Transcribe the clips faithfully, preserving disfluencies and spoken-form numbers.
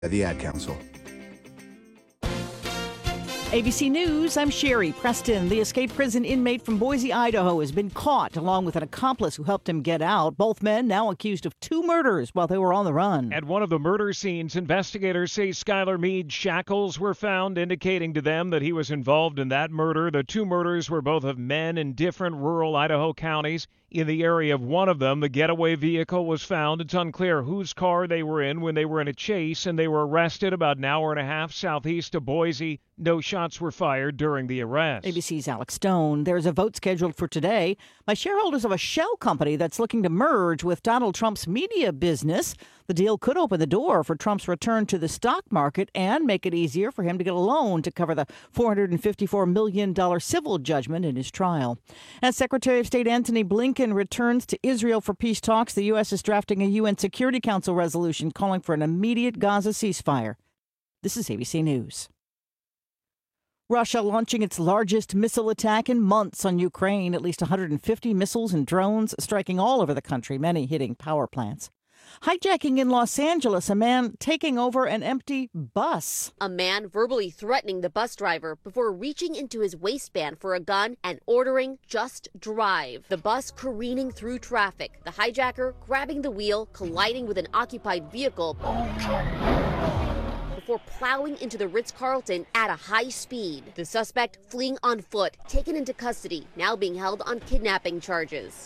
The Ad Council. A B C News, I'm Sherry Preston. The escaped prison inmate from Boise, Idaho has been caught, along with an accomplice who helped him get out. Both men now accused of two murders while they were on the run. At one of the murder scenes, investigators say Skylar Mead's shackles were found, indicating to them that he was involved in that murder. The two murders were both of men in different rural Idaho counties. In the area of one of them, the getaway vehicle was found. It's unclear whose car they were in when they were in a chase, and they were arrested about an hour and a half southeast of Boise. No shots were fired during the arrest. A B C's Alex Stone. There's a vote scheduled for today by shareholders of a shell company that's looking to merge with Donald Trump's media business. The deal could open the door for Trump's return to the stock market and make it easier for him to get a loan to cover the four hundred fifty-four million dollars civil judgment in his trial. As Secretary of State Antony Blinken returns to Israel for peace talks, the U S is drafting a U N Security Council resolution calling for an immediate Gaza ceasefire. This is A B C News. Russia launching its largest missile attack in months on Ukraine. At least one hundred fifty missiles and drones striking all over the country, many hitting power plants. Hijacking in Los Angeles, a man taking over an empty bus. A man verbally threatening the bus driver before reaching into his waistband for a gun and ordering just drive. The bus careening through traffic. The hijacker grabbing the wheel, colliding with an occupied vehicle before plowing into the Ritz-Carlton at a high speed. The suspect fleeing on foot, taken into custody, now being held on kidnapping charges.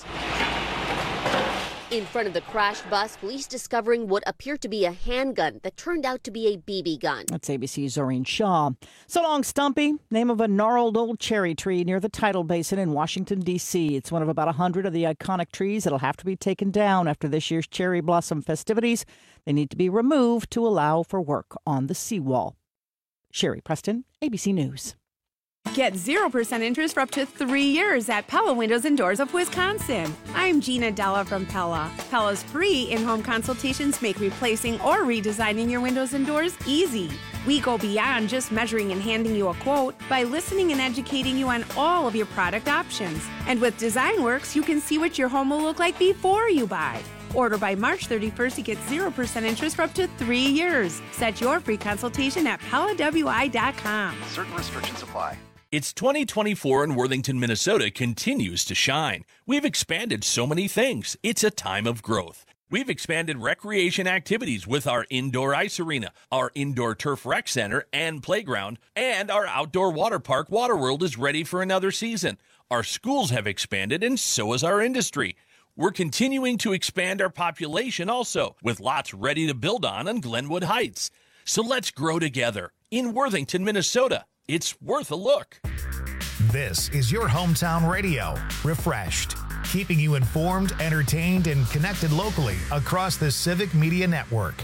In front of the crashed bus, police discovering what appeared to be a handgun that turned out to be a B B gun. That's A B C's Zoreen Shaw. So long, Stumpy, name of a gnarled old cherry tree near the Tidal Basin in Washington, D C It's one of about one hundred of the iconic trees that'll have to be taken down after this year's cherry blossom festivities. They need to be removed to allow for work on the seawall. Sherry Preston, A B C News. Get zero percent interest for up to three years at Pella Windows and Doors of Wisconsin. I'm Gina Della from Pella. Pella's free in-home consultations make replacing or redesigning your windows and doors easy. We go beyond just measuring and handing you a quote by listening and educating you on all of your product options. And with DesignWorks, you can see what your home will look like before you buy. Order by March thirty-first to get zero percent interest for up to three years. Set your free consultation at Pella W I dot com. Certain restrictions apply. It's twenty twenty-four and Worthington, Minnesota continues to shine. We've expanded so many things. It's a time of growth. We've expanded recreation activities with our indoor ice arena, our indoor turf rec center and playground, and our outdoor water park, Waterworld, is ready for another season. Our schools have expanded, and so has our industry. We're continuing to expand our population also, with lots ready to build on on Glenwood Heights. So let's grow together in Worthington, Minnesota. It's worth a look. This is your hometown radio, Refreshed, keeping you informed, entertained, and connected locally across the Civic Media Network.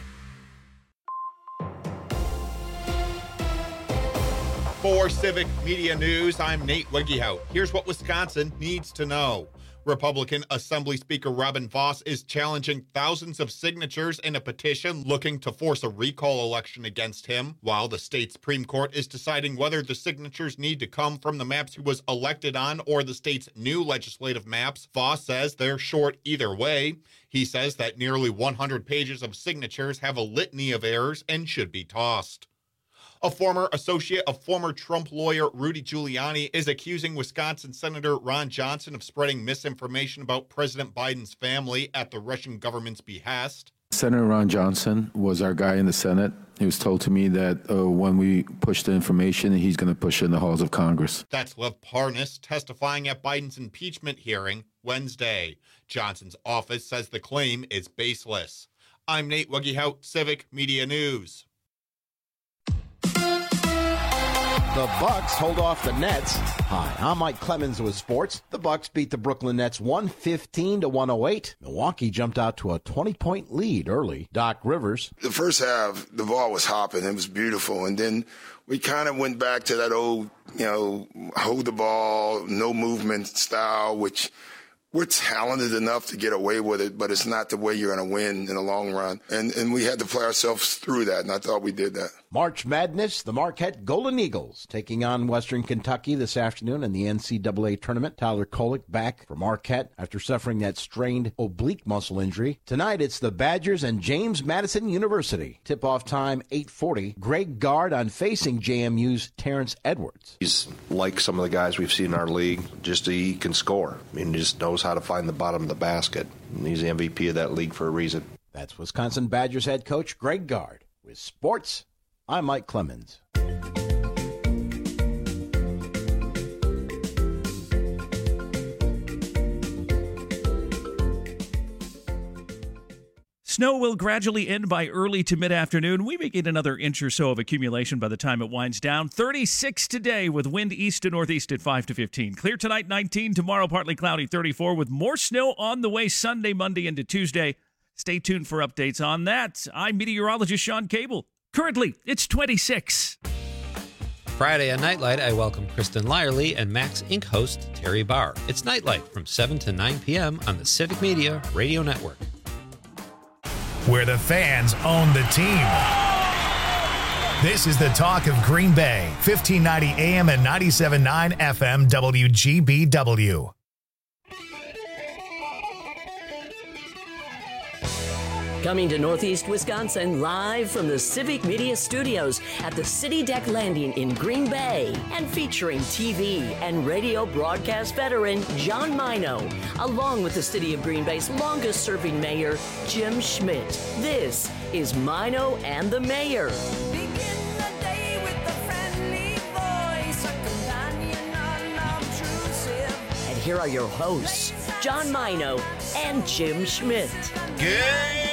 For Civic Media News, I'm Nate Wegehout. Here's what Wisconsin needs to know. Republican Assembly Speaker Robin Vos is challenging thousands of signatures in a petition looking to force a recall election against him, while the state Supreme Court is deciding whether the signatures need to come from the maps he was elected on or the state's new legislative maps. Vos says they're short either way. He says that nearly one hundred pages of signatures have a litany of errors and should be tossed. A former associate of former Trump lawyer Rudy Giuliani is accusing Wisconsin Senator Ron Johnson of spreading misinformation about President Biden's family at the Russian government's behest. Senator Ron Johnson was our guy in the Senate. He was told to me that uh, when we push the information, he's going to push it in the halls of Congress. That's Lev Parnas testifying at Biden's impeachment hearing Wednesday. Johnson's office says the claim is baseless. I'm Nate Wegehout, Civic Media News. The Bucks hold off the Nets. Hi, I'm Mike Clemens with sports. The Bucks beat the Brooklyn Nets one fifteen to one oh eight. Milwaukee jumped out to a twenty-point lead early. Doc Rivers. The first half, the ball was hopping. It was beautiful. And then we kind of went back to that old, you know, hold the ball, no movement style, which we're talented enough to get away with it, but it's not the way you're going to win in the long run. And and we had to play ourselves through that, and I thought we did that. March Madness, the Marquette Golden Eagles taking on Western Kentucky this afternoon in the N C double A tournament. Tyler Kolek back for Marquette after suffering that strained oblique muscle injury. Tonight it's the Badgers and James Madison University. Tip-off time eight forty. Greg Gard on facing J M U's Terrence Edwards. He's like some of the guys we've seen in our league, just he can score. I mean, he just knows how to find the bottom of the basket. And he's the M V P of that league for a reason. That's Wisconsin Badgers head coach Greg Gard. With sports, I'm Mike Clemens. Snow will gradually end by early to mid-afternoon. We may get another inch or so of accumulation by the time it winds down. thirty-six today with wind east to northeast at five to fifteen. Clear tonight, nineteen. Tomorrow, partly cloudy, thirty-four, with more snow on the way Sunday, Monday, into Tuesday. Stay tuned for updates on that. I'm meteorologist Sean Cable. Currently, it's twenty-six. Friday on Nightlight, I welcome Kristen Lyerly and Max Inc host Terry Barr. It's Nightlight from seven to nine p.m. on the Civic Media Radio Network. Where the fans own the team. This is the talk of Green Bay, fifteen ninety A M and ninety-seven point nine F M W G B W. Coming to Northeast Wisconsin live from the Civic Media Studios at the City Deck Landing in Green Bay and featuring T V and radio broadcast veteran John Mino, along with the City of Green Bay's longest serving mayor, Jim Schmidt. This is Mino and the Mayor. Begin the day with a friendly voice, a companion unobtrusive. And here are your hosts, John Mino and Jim Schmidt. Good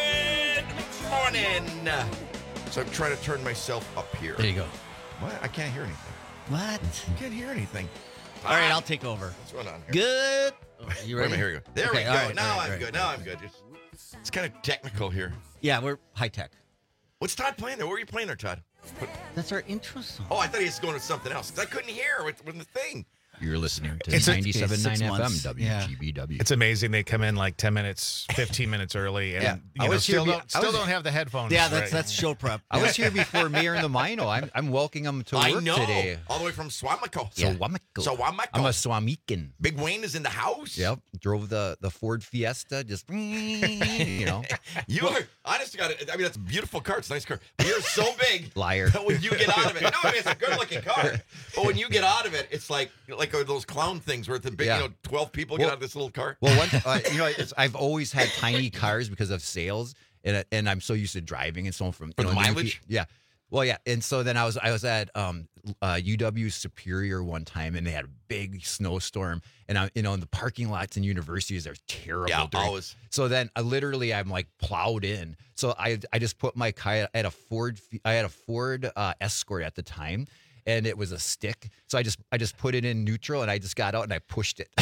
morning. So I'm trying to turn myself up here. There you go. What? I can't hear anything. What? I can't hear anything. All right, I'll take over. What's going on here? Good. Oh, you Wait a ready? minute, here we go. There Okay, we go. all right, now all right, I'm all good. right. Now I'm good. It's, it's kind of technical here. Yeah, we're high tech. What's Todd playing there? What were you playing there, Todd? Put- That's our intro song. oh, I thought he was going to something else because I couldn't hear with, with the thing. You're listening to It's a- ninety-seven point nine F M months. W G B W. It's amazing they come in like ten minutes, fifteen minutes early, and Yeah. you I know, was still, here be- don't, I still was- don't have the headphones. Yeah, that's right. that's show prep. I was here before Mayor and the Mino. I'm I'm welcoming them to work I know. today. All the way from Swamico. So Yeah. Wamico. So Wamico. I'm a Swamican. Big Wayne is in the house. Yep. Drove the, the Ford Fiesta. Just you know. You are, honest to God, I mean, that's a beautiful car. It's a nice car. But you're so big. Liar. That when you get out of it, no, I mean, it's a good looking car. But when you get out of it, it's like like those clown things where it's a big, Yeah. you know, twelve people Well- get out of this little car. Well, one, uh, you know, it's, I've always had tiny cars because of sales, and and I'm so used to driving and so on from you For know, the and then mileage? if you- yeah. Well, yeah, and so then I was I was at um, uh, U W Superior one time, and they had a big snowstorm, and I you know in the parking lots in universities are terrible. Yeah, during- always. So then I literally I'm like plowed in. So I I just put my car. I had a Ford I had a Ford uh, Escort at the time. And it was a stick, so I just I just put it in neutral, and I just got out and I pushed it.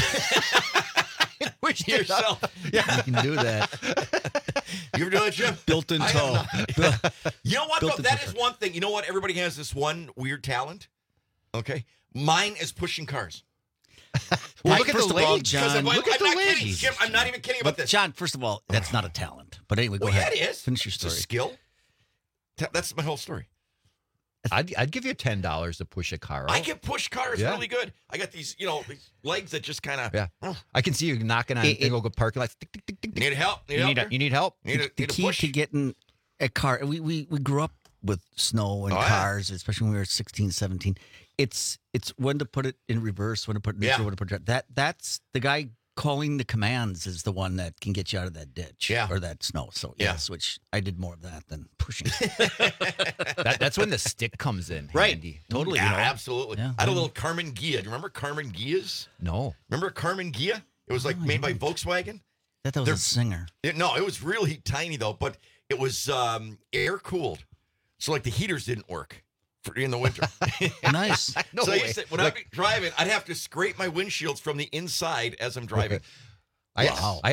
Pushed yourself. Yeah, you can do that. You ever do that, Jim? Built-in I tow. have not. You know what, though? Built-in That tow is one thing. You know what? Everybody has this one weird talent. Okay? Mine is pushing cars. Well, look at first the of all, Because John. I'm, Look I'm at the not kidding. ladies. Jim, I'm not even kidding about But this. John, first of all, that's not a talent. But anyway, go well, ahead. yeah, it is. Finish your It's story. a skill. Ta- That's my whole story. I'd I'd give you ten dollars to push a car out. I can push cars Yeah. really good. I got these, you know, these legs that just kind of. Yeah, I can see you knocking on It- it, go parking lots. Tick, tick, tick, tick, tick. Need help? Need You help? need, a, here? you need help. Need a, the need a key push? to getting a car, we, we, we grew up with snow and Oh, yeah. cars, especially when we were sixteen, seventeen. It's it's when to put it in reverse, when to put it neutral, Yeah. when to put it that that's the guy calling the commands is the one that can get you out of that ditch Yeah. or that snow. So Yeah. yes, which I did more of that than pushing. That, that's when the stick comes in. Right. handy. Totally. Yeah, you know? absolutely. Yeah. I had a little Carmen Ghia. Do you remember Carmen Ghias? No. Remember Carmen Ghia? It was like No, I made by don't. Volkswagen. That, that was They're- a singer. It- no, it was really tiny though, but it was um, air cooled, so like the heaters didn't work for in the winter. Nice. No so I way. used to, when I'd be driving, I'd have to scrape my windshields from the inside as I'm driving. I, Wow. I had an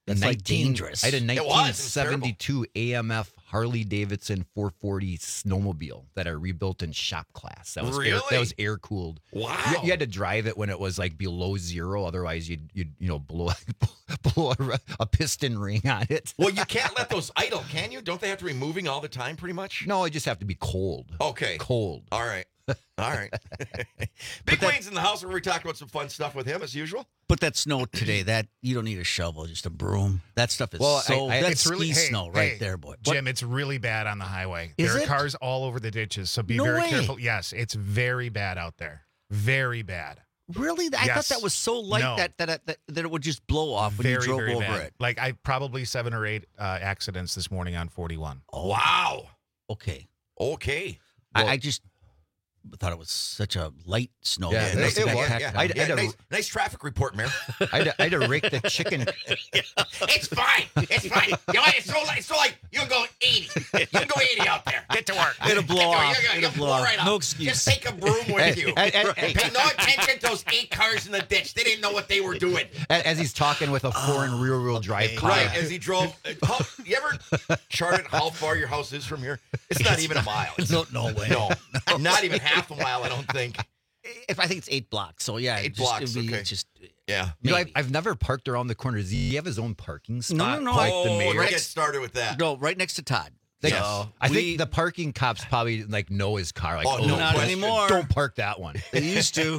That's like dangerous. I had a It was. It was nineteen seventy-two A M F Harley Davidson four forty snowmobile that I rebuilt in shop class. That was air, Really? that was air cooled. Wow. You, you had to drive it when it was like below zero, otherwise you'd you'd you know blow blow a, a piston ring on it. Well, you can't let those idle, can you? Don't they have to be moving all the time, pretty much? No, it just have to be cold. Okay. Cold. All right. All right. Big Wayne's in the house, where we talked about some fun stuff with him as usual. But that snow today, that you don't need a shovel, just a broom. That stuff is Well, so I- I- that's it's ski really- hey, snow right hey, there, boy. Jim, it's really bad on the highway. Is there are it? cars all over the ditches, so be No very way. careful. Yes, it's very bad out there. Very bad. Really? I Yes. thought that was so light No. that, that that that it would just blow off when very, you drove very over bad. it. Like I probably seven or eight uh, accidents this morning on forty-one. Oh, Wow. okay. Okay. I, I just thought it was such a light snow. Yeah, that it- must it have was, got yeah. packed I- down. I- Yeah, had a- nice, nice traffic report, Mayor. I had, to, I had to rake the chicken. It's fine. It's fine. You know what? It's so light. It's so light. You can go eighty. You can go eighty out there. Get to work. It'll blow Get to work. off. You're gonna- It'll you'll blow off. right No off. excuse. Just take a broom with you. And- and- and- Pay no attention to those eight cars in the ditch. They didn't know what they were doing. As he's talking with a foreign rear-wheel drive car. Right, as he drove. uh, How, you ever charted how far your house is from here? It's not even a mile. No, no way. No, not even half a mile, I don't think. If I think it's eight blocks, so yeah, Eight it just, blocks, it'd be okay. just Yeah. You know, I've, maybe. I've never parked around the corner. Does he have his own parking spot? No, no, no. Like the Oh, mayor? let's get started with that. no, right next to Todd. Like, So I we- think the parking cops probably like know his car. Like, Oh, oh, no not question. anymore. Don't park that one. They used to.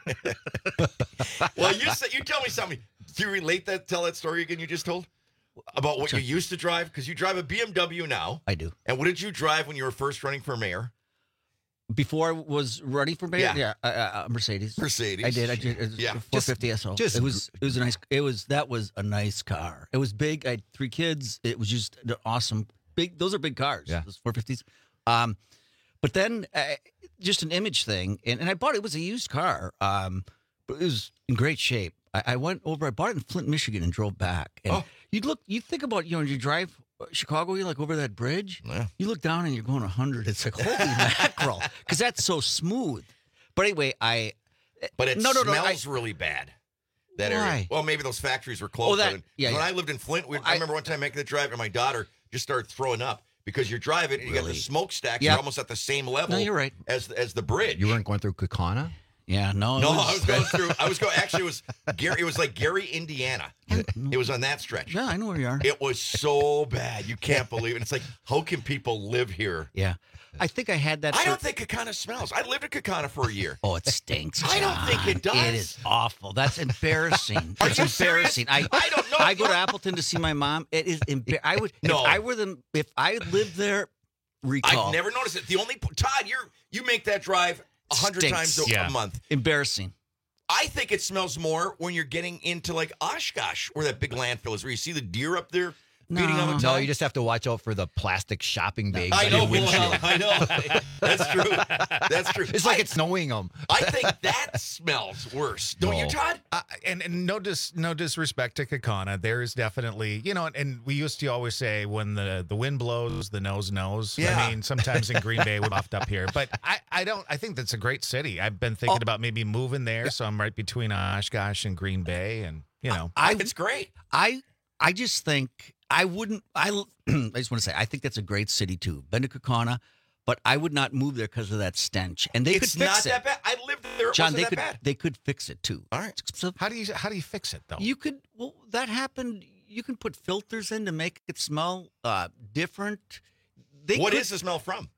Well, you said you tell me something. Do you relate that? Tell that story again. You just told about what you used to drive, because you drive a B M W now. I do. And what did you drive when you were first running for mayor? Before I was running for mayor, Yeah. yeah, uh, uh, Mercedes. Mercedes. I did. I did. It was Yeah. four fifty S O. just it was. It was a nice. It was. That was a nice car. It was big. I had three kids. It was just an awesome. Big. Those are big cars. Yeah. Those four fifties. Um, but then uh, just an image thing, and, and I bought it. It was a used car. Um, but it was in great shape. I, I went over. I bought it in Flint, Michigan, and drove back. And Oh. you'd look. You think about you know you drive. Chicago, you like over that bridge. Yeah. You look down and you're going one hundred. It's like holy mackerel, because that's so smooth. But anyway, I But it no, no, no. I, smells really bad. That area. Why? Well, maybe those factories were closed. Oh, that- When- yeah, When yeah. I lived in Flint, we, I, I- remember one time making the drive, and my daughter just started throwing up because you're driving and you got the Really? smokestacks. Yeah. You're almost at the same level. No, you're right. As as the bridge. You weren't going through Kaukauna? yeah, no, No, it I was going through. I was going. Actually, it was Gary. It was like Gary, Indiana. It was on that stretch. Yeah, I know where you are. It was so bad. You can't believe it. It's like, how can people live here? Yeah, I think I had that. I for- don't think Kakana smells. I lived in Kakana for a year. Oh, it stinks. I don't think it John. does. It is awful. That's embarrassing. Are It's you serious? embarrassing. I I don't know. I go to Appleton to see my mom. It is. Embar- I would. No. If I were the. If I lived there, recall. I've never noticed it. The only Todd, you're you make that drive a hundred Stinks. times a, Yeah. a month. Embarrassing. I think it smells more when you're getting into like Oshkosh, where that big landfill is, where you see the deer up there feeding all the time. No, you just have to watch out for the plastic shopping bags. I on know, your windshield. I know. That's true. That's true. It's like I, it's knowing them. I think that smells worse. Don't you, No. Todd? Uh, and, and no dis, no disrespect to Kakana, there is definitely, you know, and we used to always say when the, the wind blows, the nose knows. Yeah. I mean, sometimes in Green Bay we're off up here, but I, I don't. I think that's a great city. I've been thinking Oh. about maybe moving there, so I'm right between Oshkosh and Green Bay, and you know, I. It's great. I. I just think I wouldn't. I. I just want to say I think that's a great city too. Been to Kaukauna, but I would not move there because of that stench. And they It's could fix not it. that bad. I lived there. It John, wasn't they that could bad. they could fix it too. All right. So how do you how do you fix it though? you could well that happened. You can put filters in to make it smell uh, different. They What could, is the smell from?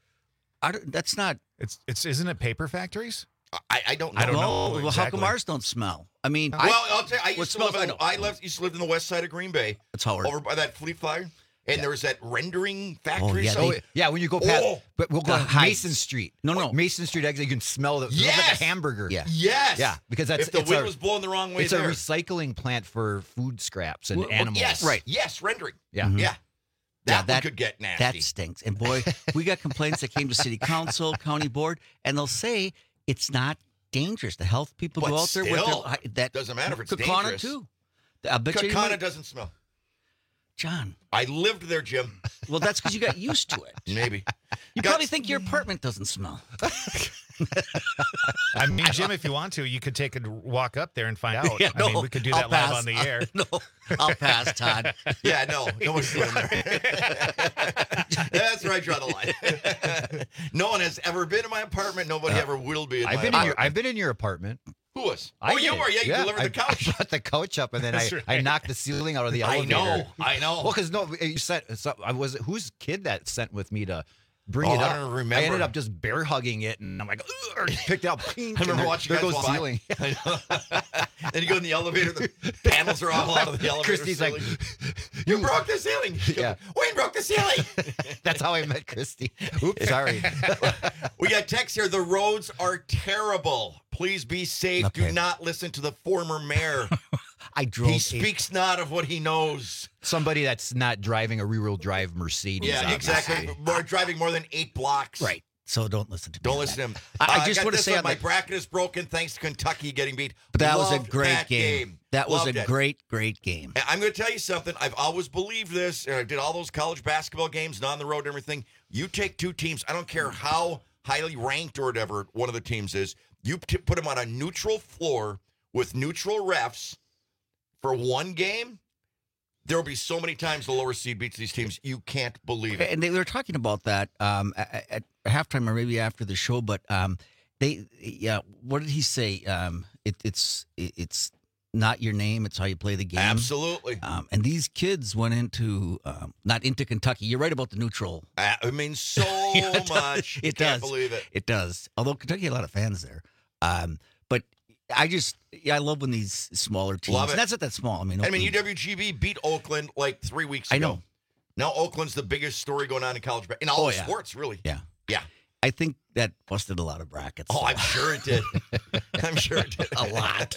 I don't, that's not. It's it's isn't it paper factories? I, I don't know. I don't no, know Well, how come exactly. ours don't smell? I mean, Well, I, I'll tell you, I what used to smells- live. I In, know. I lived, used to live in the west side of Green Bay, That's Howard. over by that Fleet Flyer, and there was that rendering factory. yeah, so Oh, yeah, when you go past, Oh. but we'll go The to heights. Mason Street. No, no. Mason Street exit. You can smell the it smells like Yes! a hamburger. Yeah. yes, Yeah, because that's if the it's wind a, was blowing the wrong way it's there. a recycling plant for food scraps and Well, well, animals. yes, Right. Yes, rendering. Yeah. Mhm. Yeah, Yeah, that, one could get nasty. That stinks. And boy, we got complaints that came to city council, county board, and they'll say it's not dangerous. The health people But go out there with still, their that doesn't matter if it's Kaukauna dangerous. too. I bet you Kakana might- doesn't smell. John. I lived there, Jim. Well, that's because you got used to it. Maybe. You Got- probably think your apartment doesn't smell. I mean, Jim, if you want to, you could take a walk up there and find out. Yeah, no, I mean, we could do I'll that live pass. on the air. No, I'll pass, Todd. Yeah, no, no one's doing that. That's where I draw the line. No one has ever been in my apartment. Nobody Uh, ever will be in I've my been in apartment. your I've been in your apartment. Who was? I oh, you did. were. Yeah, you delivered I, the couch. I brought the couch up, and then I, That's right. I knocked the ceiling out of the I elevator. know. I know. Well, because no, you sent. So I was whose kid that sent with me to bring Oh, it I up. don't remember. I ended up just bear hugging it, and I'm like, "Ugh," picked out. I remember watching there you guys goes walk. ceiling. I know. Then you go in the elevator, the panels are all out of the elevator. Christy's like, ceiling. "You broke the ceiling." Yeah. Wayne broke the ceiling. That's how I met Christy. Oops, sorry. We got text here. The roads are terrible. Please be safe. Okay. Do not listen to the former mayor. I drove. He a- speaks not of what he knows. somebody that's not driving a rear-wheel drive Mercedes. Yeah, obviously. exactly. More driving more than eight blocks. Right. So don't listen to me. Don't on listen to that. him. I, Uh, I just got want to this say one. on my the, bracket is broken thanks to Kentucky getting beat. but that was a Loved great that game. That was Loved a it. great, great game. And I'm going to tell you something. I've always believed this. And I did all those college basketball games and on the road and everything. You take two teams. I don't care how highly ranked or whatever one of the teams is. You t- put them on a neutral floor with neutral refs for one game. There will be so many times the lower seed beats these teams. You can't believe it. And they were talking about that um, at, at halftime or maybe after the show. But um, they, yeah, what did he say? Um, it, it's it, it's not your name; it's how you play the game. Absolutely. Um, and these kids went into um, not into Kentucky. You're right about the neutral. Uh, I mean, so Yeah, it does. much. It Can't does. believe it. It does. Although Kentucky had a lot of fans there. Um, but I just, yeah, I love when these smaller teams. Love it. And that's not that small. I mean, I mean, U Oakland- W G B beat Oakland like three weeks I ago. know. Now Oakland's the biggest story going on in college ba- in all Oh, the yeah. sports, really. Yeah. Yeah. I think that busted a lot of brackets. Oh, I'm sure it did. I'm sure it did a lot.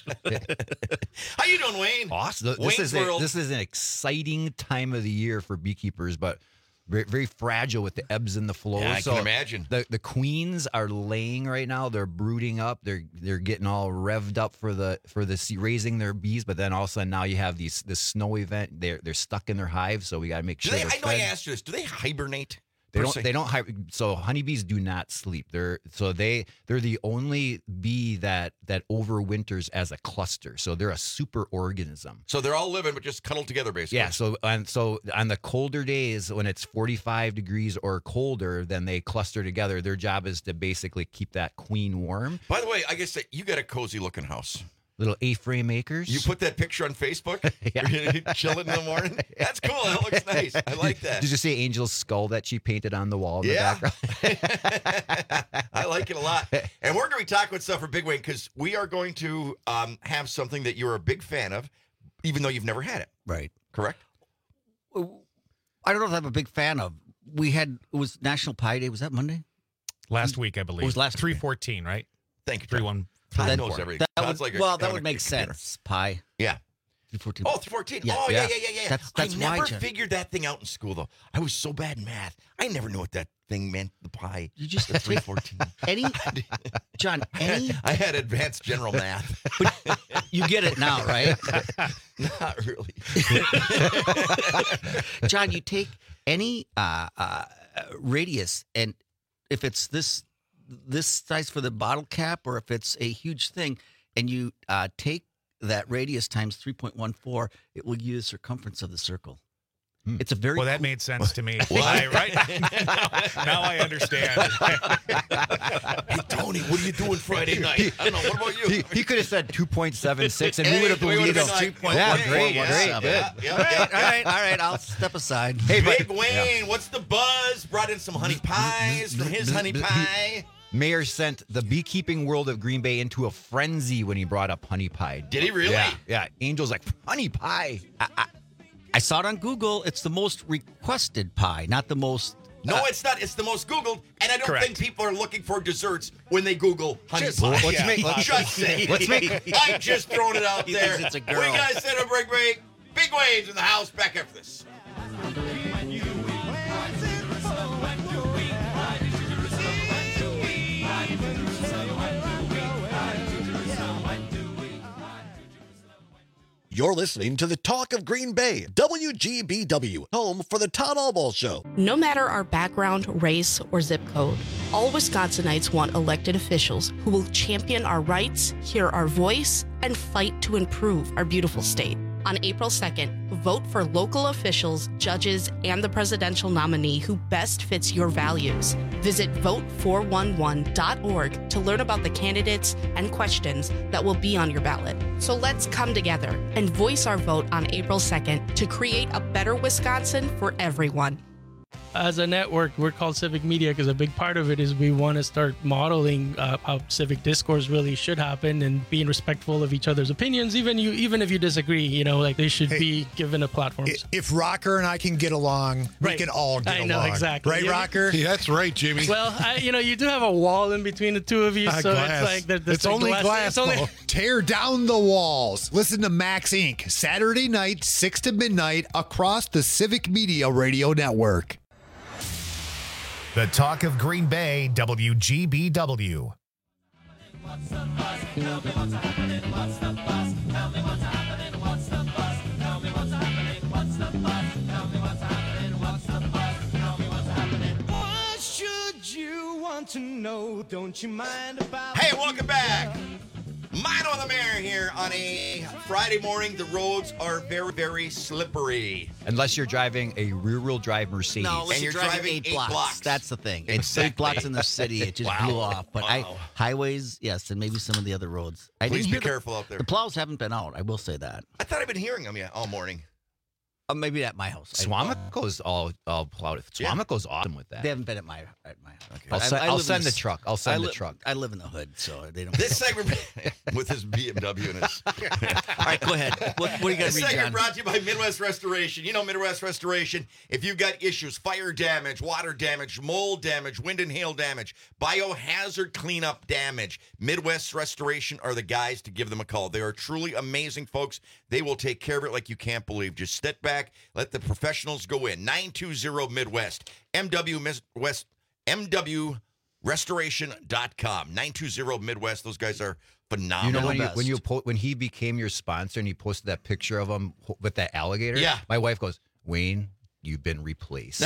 How you doing, Wayne? Awesome. This Wayne's is a, World. this is an exciting time of the year for beekeepers, but very, very fragile with the ebbs and the flows. Yeah, I So can imagine. The the queens are laying right now. They're brooding up. They're they're getting all revved up for the for the sea- raising their bees. But then all of a sudden now you have these this snow event. They're they're stuck in their hive. So we got to make Do sure they, they're I know I fed. asked you this. Do they hibernate? They per don't. se? They don't. Hi- so honeybees do not sleep. They're so they they're the only bee that that overwinters as a cluster. So they're a super organism. So they're all living, but just cuddled together, basically. Yeah. So on so on the colder days when it's forty-five degrees or colder, then they cluster together. Their job is to basically keep that queen warm. By the way, I guess that you got a cozy looking house. Little A-frame acres. You put that picture on Facebook? Yeah. Chilling in the morning? That's cool. That looks nice. I like that. Did you see Angel's skull that she painted on the wall in Yeah. the background? I like it a lot. And we're going to be talking with stuff for Big Wayne because we are going to um, have something that you're a big fan of, even though you've never had it. Right. Correct? I don't know if I'm a big fan of. We had, it was National Pie Day. Was that Monday? Last week, I believe. It was last three fourteen, right? Thank you. Three one. Todd That- knows everything. that Todd's would- like a- well, that having would a make computer. sense. Pie. Yeah. three fourteen. Oh, three fourteen. Yeah. Oh, yeah, Yeah. yeah, yeah, yeah. That's- that's I why, never John. figured that thing out in school, though. I was so bad in math. I never knew what that thing meant, the pi. You just the three fourteen. Any, John, any, I had advanced general math. you get it now, right? Not really. John, you take any uh, uh, radius, and if it's this this size for the bottle cap, or if it's a huge thing, and you uh, take that radius times three point one four, it will give you the circumference of the circle. It's a very Well, that cool- made sense to me. What? I, right now, now I understand. Hey, Tony, what are you doing Friday night? I don't know. What about you? he, he could have said two point seven six, and Hey, we would have we believed would've him. been like, yeah, okay, great, yeah, great, yeah, good. yeah, all right, yeah, all right, all right. I'll step aside. Hey, but- Big Wayne, what's the buzz? Brought in some honey pies from his honey pie. Mayor sent the beekeeping world of Green Bay into a frenzy when he brought up honey pie. Did he really? Yeah, yeah. Angel's like, honey pie. I, I, I saw it on Google. It's the most requested pie, not the most. No, uh, it's not. It's the most Googled, and I don't Correct. think people are looking for desserts when they Google honey Just- pie. let's Yeah. make- let's- just saying. let's make- I'm just throwing it out He there. thinks it's a girl. We guys set a break break. Big Waves in the house. Back after this. You're listening to the Talk of Green Bay, W G B W, home for the Todd Allball Show. No matter our background, race, or zip code, all Wisconsinites want elected officials who will champion our rights, hear our voice, and fight to improve our beautiful state. On April second, vote for local officials, judges, and the presidential nominee who best fits your values. Visit vote four one one dot org to learn about the candidates and questions that will be on your ballot. So let's come together and voice our vote on April second to create a better Wisconsin for everyone. As a network, we're called Civic Media because a big part of it is we want to start modeling uh, how civic discourse really should happen and being respectful of each other's opinions, even you, even if you disagree. You know, like they should Hey, be given a platform. I- If Rocker and I can get along, we Right. can all get I along. know, exactly. Right, Yeah. Rocker? Yeah, that's right, Jimmy. Well, I, you know, you do have a wall in between the two of you, Ah, so glass. it's like there- there's it's a only glass. glass. It's only- though. Tear down the walls. Listen to Max Incorporated. Saturday night, six to midnight, across the Civic Media Radio Network. The Talk of Green Bay, W G B W. What should you want to know? Don't you mind about Hey, welcome back. Mine on the Mayor here on a Friday morning. The roads are very, very slippery. Unless you're driving a rear-wheel drive Mercedes. No, unless And you're, you're driving, driving eight, eight blocks. blocks. That's the thing. It's Exactly. eight blocks in the city. It just Wow. blew off. But I Wow. highways, yes, and maybe some of the other roads. I Please didn't be hear the- careful out there. The plows haven't been out. I will say that. I thought I've been hearing them yeah, all morning. Uh, maybe at my house. I- Swamico's all all plowed. Yeah. Swamico's awesome with that. They haven't been at my at my house. I'll I- send- I I'll live in send the s- truck. I'll send I the li- truck. I live in the hood, so they don't. This segment with his B M W and his. All right, go ahead. What, what do you got This to read, segment John? brought to you by Midwest Restoration. You know Midwest Restoration. If you've got issues, fire damage, water damage, mold damage, wind and hail damage, biohazard cleanup damage, Midwest Restoration are the guys to give them a call. They are truly amazing folks. They will take care of it like you can't believe. Just step back, let the professionals go in. nine two zero Midwest, M W Midwest, M W restoration dot com. nine two zero Midwest. Those guys are You phenomenal. know when you when you po- when he became your sponsor and he posted that picture of him ho- with that alligator. Yeah. My wife goes, Wayne, you've been replaced.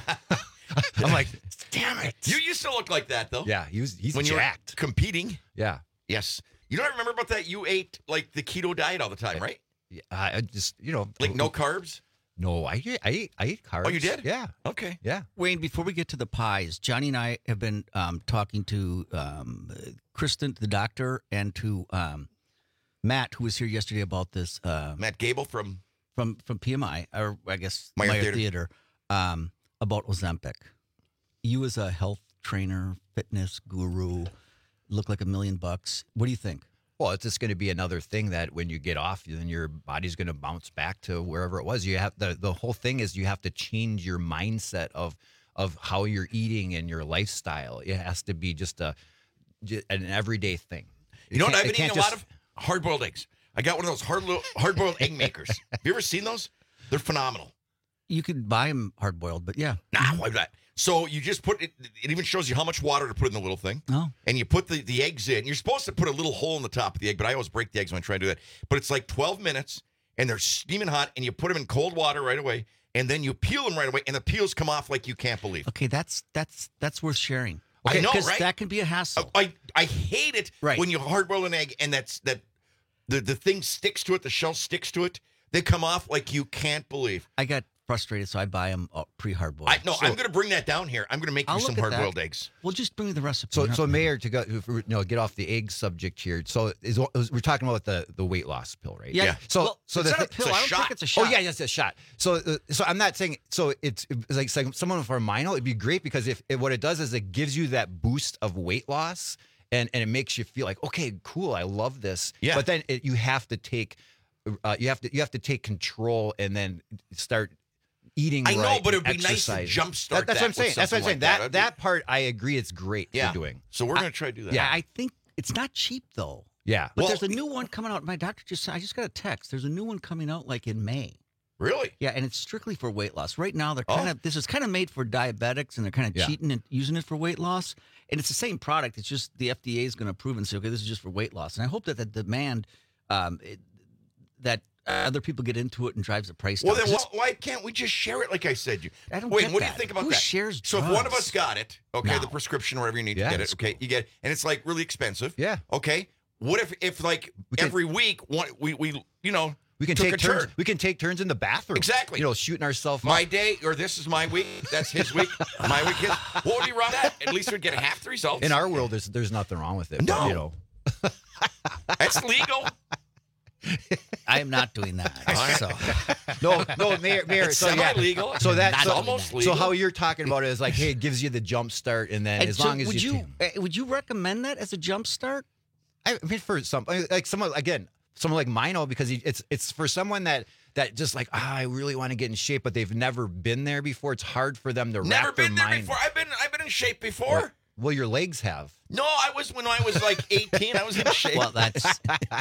I'm like, damn it. You used to look like that, though. Yeah, he was, he's when jacked. you were competing. Yeah. Yes. You know what I remember about that? You ate like the keto diet all the time, right? Yeah, I I just you know Like no carbs? No, I ate- I ate I ate carbs. Oh, you did? Yeah. Okay. Yeah. Wayne, before we get to the pies, Johnny and I have been um, talking to um, Kristen, the doctor, and to um, Matt, who was here yesterday about this. Uh, Matt Gable from from from P M I, or I guess Meyer Meyer, Theater. Theater, um, about Ozempic. You as a health trainer, fitness guru, look like a million bucks. What do you think? Well, it's just going to be another thing that when you get off, then your body's going to bounce back to wherever it was. You have the the whole thing is you have to change your mindset of of how you're eating and your lifestyle. It has to be just a ju- an everyday thing. You know what? can't- I've it been eating can't a lot just- of hard boiled eggs. I got one of those hard hard boiled egg makers. Have you ever seen those? They're phenomenal. You could buy them hard boiled, but yeah. Nah, why not? So you just put it, it even shows you how much water to put in the little thing. Oh. And you put the, the eggs in. You're supposed to put a little hole in the top of the egg, but I always break the eggs when I try to do that. But it's like twelve minutes, and they're steaming hot, and you put them in cold water right away, and then you peel them right away, and the peels come off like you can't believe. Okay, that's that's that's worth sharing. I know, 'cause right? That can be a hassle. I, I hate it Right. when you hard boil an egg and that's that the, the thing sticks to it, the shell sticks to it. They come off like you can't believe. I got frustrated, so I buy them pre-hard boiled. I no, I'm going to bring that down here. I'm going to make I'll you some look at hard boiled that. eggs. Well, just bring me the recipe. So, You're not so gonna- Mayor, to go, if we- you know, get off the egg subject here. So, is, is- we're talking about the, the weight loss pill, right? Yeah. Yeah. So, Well, so it's the not a thi- pill. so I don't shot. think it's a shot. Oh yeah, yes, a shot. So, uh, so I'm not saying. So it's, it's like, it's like someone for a minor, it'd be great because if it, what it does is it gives you that boost of weight loss, and and it makes you feel like, okay, cool, I love this. Yeah. But then it, you have to take, uh, you have to you have to take control and then start eating. I know, right but and it'd be nice to exercising. jumpstart That- That's that what I'm saying. with That's what I'm saying. something like That that. that part I agree. It's great Yeah. for doing. So we're going to try to do that. Yeah. I think it's not cheap though. Yeah. But Well- there's a new one coming out. My doctor just I just got a text. There's a new one coming out like in May. Really? Yeah, and it's strictly for weight loss. Right now, they're kind Oh. of this is kind of made for diabetics, and they're kind of Yeah. cheating and using it for weight loss. And it's the same product. It's just the F D A is going to approve and say, okay, this is just for weight loss. And I hope that the demand, um, it, that other people get into it and drives the price Well, down. then why, why can't we just share it like I said? You. I don't Wait, get what do that. you think about Who that? shares So if one of drugs? us got it, okay, No. the prescription or whatever you need Yeah, to get it's it, okay, you get, and it's like really expensive. Yeah. Okay. What if if like can- every week one we we you know We can took take a turns. turn. We can take turns in the bathroom. Exactly. You know, shooting ourselves. My day, or this is my week. That's his week. My week. His. What would you run that? At least we'd get half the results. In our world, there's there's nothing wrong with it. No. But, you know. That's legal. I am not doing that. So. No, no, Mayor, Mayor. It's so yeah, semi-legal. So that Not so, almost so legal. how you're talking about it is like, hey, it gives you the jump start, and then And as so long as would you, you uh, would you recommend that as a jump start? I mean, for some like someone again, someone like Mino, because he, it's it's for someone that that just like ah, I really want to get in shape, but they've never been there before. It's hard for them to Never wrap their been there mind. before. I've been I've been in shape before. Well, well, your legs have. No, I was when I was like eighteen. I was in shape. Well, that's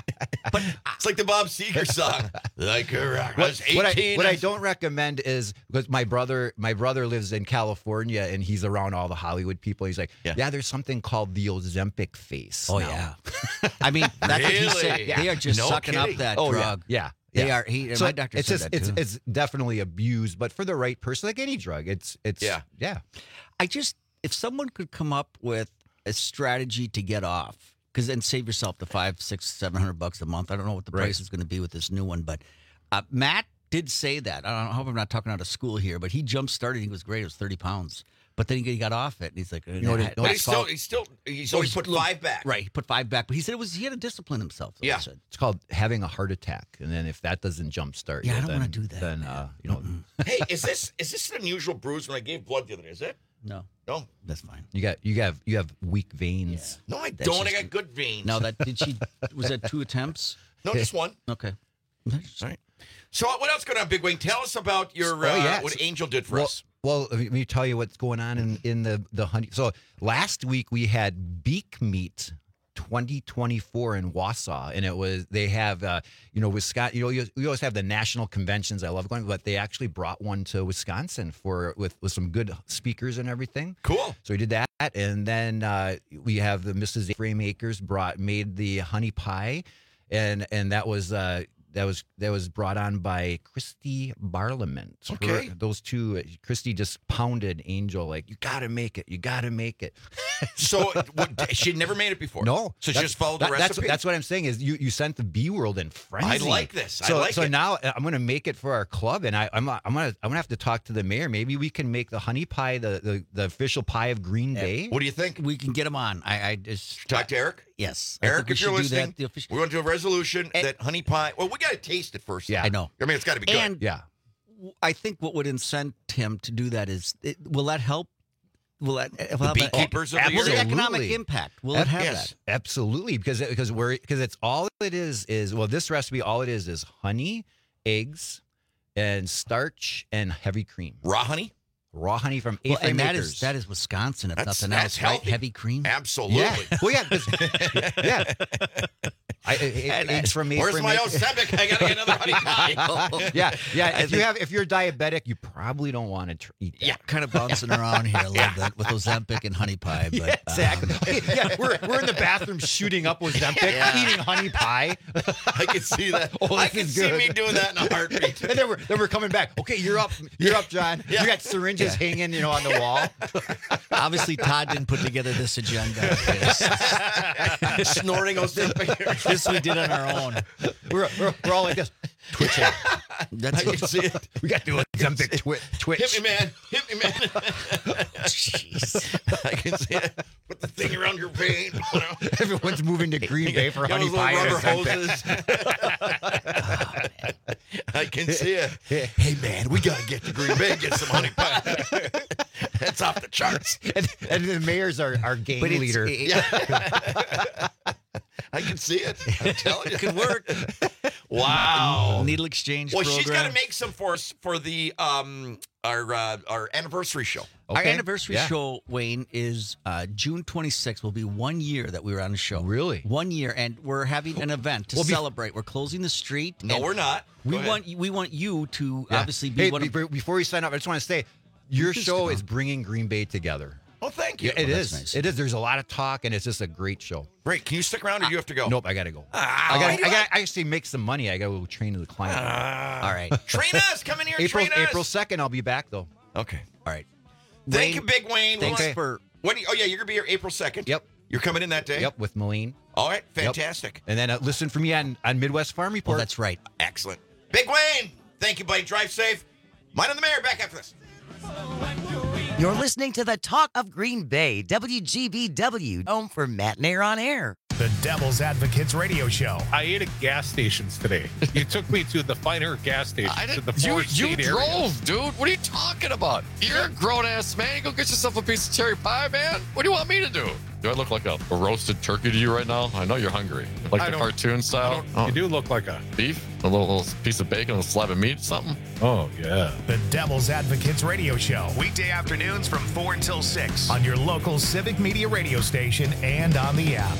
but it's like the Bob Seger song. Like a rock. I What, was what I, eighteen. what I don't recommend is because my brother my brother lives in California and he's around all the Hollywood people. He's like, yeah, Yeah. there's something called the Ozempic face. Oh now." yeah. I mean, that's what he Really? said. They are just No sucking kidding. up that Oh drug. yeah, They yeah. are. He, and So my doctor it's said just that it's too. it's definitely abused, but for the right person, like any drug, it's it's Yeah. yeah. I just, if someone could come up with a strategy to get off, because then save yourself the five, six, seven hundred bucks a month. I don't know what the Right. price is going to be with this new one, but uh, Matt did say that. I, don't, I hope I'm not talking out of school here, but he jump started. He was great. It was thirty pounds, but then he got off it, and he's like, know what it- "Nah, know But what he's it's still called? he's still he's Oh, only he's put look- five back. Right, he put five back, but he said it was he had to discipline himself. though, he Yeah. said. It's called having a heart attack, and then if that doesn't jumpstart, Yeah, I you, don't then, wanna do that, Then man. uh, you know, Hey, is this is this an unusual bruise when I gave blood the other day? Is it? No, No. that's fine. you got you have you have weak veins. No, I That's don't. I just- got good veins. No, that did she? Was that two attempts? no, just one. Okay. All right. So what else going on, Big Wing? Tell us about your Oh, uh, yeah. what Angel did for well, us. Well, let me tell you what's going on in, in the, the honey. So last week we had Beak Meat twenty twenty-four in Wausau, and it was they have uh, you know Wisconsin. You know you, you always have the national conventions. I love going, but they actually brought one to Wisconsin for with with some good speakers and everything. Cool. So we did that, and then uh, we have the Missus Framakers brought made the honey pie, and and that was. Uh, That was that was brought on by Christy Barlament. Okay. Her- those two, uh, Christy just pounded Angel like, you got to make it, you got to make it. So what, she'd never made it before. No, So she that's- just followed the that- that's, recipe. That's what I'm saying is you you sent the B World in frenzy. I like this. I So like so it. now I'm gonna make it for our club, and I I'm I'm gonna I'm gonna have to talk to the mayor. Maybe we can make the honey pie the the, the official pie of Green Bay. What do you think? We can get him on. I, I just Talk to Eric. Yes, I Eric, think we if you're should do that, listening, the official- we want to do a resolution And- that honey pie. Well, we got to taste it first. Yeah. I know. I mean, it's got to be good. And Yeah. I think what would incent him to do that is, it, will that help? Will that will have a- beekeepers of the will the year? economic Absolutely. impact? Will it have Yes. that? Absolutely, because because we're because it's all it is is well, this recipe all it is is honey, eggs, and starch and heavy cream. Raw honey. Raw honey from Well, A-Frame and that Makers. is that is Wisconsin, if That's- nothing that's else, right? healthy. Heavy cream. Absolutely. Yeah. Well, yeah. 'cause- yeah. I, it, it, And eggs from Where's A-Frame my Makers. Ozempic? I got to get another honey pie. Yeah, yeah. I If you think- have, if you're diabetic, you probably don't want to tr- eat that. Yeah, kind of bouncing around here a little bit with Ozempic and honey pie. But, Yeah, exactly. um, yeah, we're, we're in the bathroom shooting up with Ozempic, Yeah. eating honey pie. I can see that. Oh, I this can is see good. me doing that in a heartbeat. And then we're then we're coming back. Okay, you're up. You're up, John. Yeah. You got syringes hanging, you know, on the wall. obviously, Todd didn't put together this agenda. Snorting Ozempic. This we did on our own. We're, we're, we're all like this, twitching. That's I can see it. We got to do a Ozempic twi- twitch. Hit me, man. Hit me, man. Jeez. I can see it. Put the thing around your vein. You know? Everyone's moving to Green Bay for Got honey those pie. little and rubber Ozempic. hoses. I can see it. Hey, man, we got to get to Green Bay and get some honey pie. That's off the charts. And, and the mayor's our, our gang But it's- leader. it- Yeah. I can see it. I'm telling you. It could work. Wow. Needle exchange Well, program. she's got to make some for us for the um our uh, our anniversary show. Our Okay. anniversary Yeah. show, Wayne, is uh, June twenty-sixth. Will be one year that we were on the show. Really? One year, and we're having an event to Well, be- celebrate. We're closing the street. No, and we're not. We Go ahead. want we want you to Yeah. obviously be Hey, one of. be- before we sign up, I just want to say your can show stick is bringing Green Bay together. Oh, thank you. Yeah, it Oh, is. that's nice. It is. There's a lot of talk, and it's just a great show. Great. Can you stick around, or do you have to go? Nope, I got to go. Ah, I got. why do I you got. I actually make some money. I got to go train the client. Ah. All right. Train us. Come in here and April train us. April second, I'll be back though. Okay. All right. Thank Wayne, you, Big Wayne. Thanks What- for. When do you- oh, yeah, you're going to be here April second? Yep. You're coming in that day? Yep, with Malene. All right. Yep. Fantastic. And then uh, listen for me on, on Midwest Farm Report. Oh, that's right. Excellent. Big Wayne. Thank you, buddy. Drive safe. Mine on the mayor. Back after this. You're listening to the Talk of Green Bay, W G B W, home for Matt Nair on air. The Devil's Advocates Radio Show. I ate at gas stations today. You took me to the finer gas station. I to the didn't, you Forest you Seat area. drove, dude. What are you talking about? You're a grown ass man. You go get yourself a piece of cherry pie, man. What do you want me to do? Do I look like a, a roasted turkey to you right now? I know you're hungry. Like I the don't- cartoon style. I don't- You do look like a beef, a little, little piece of bacon, a slab of meat, something. Oh yeah. The Devil's Advocates Radio Show. Weekday afternoons from four until six on your local Civic Media radio station and on the app.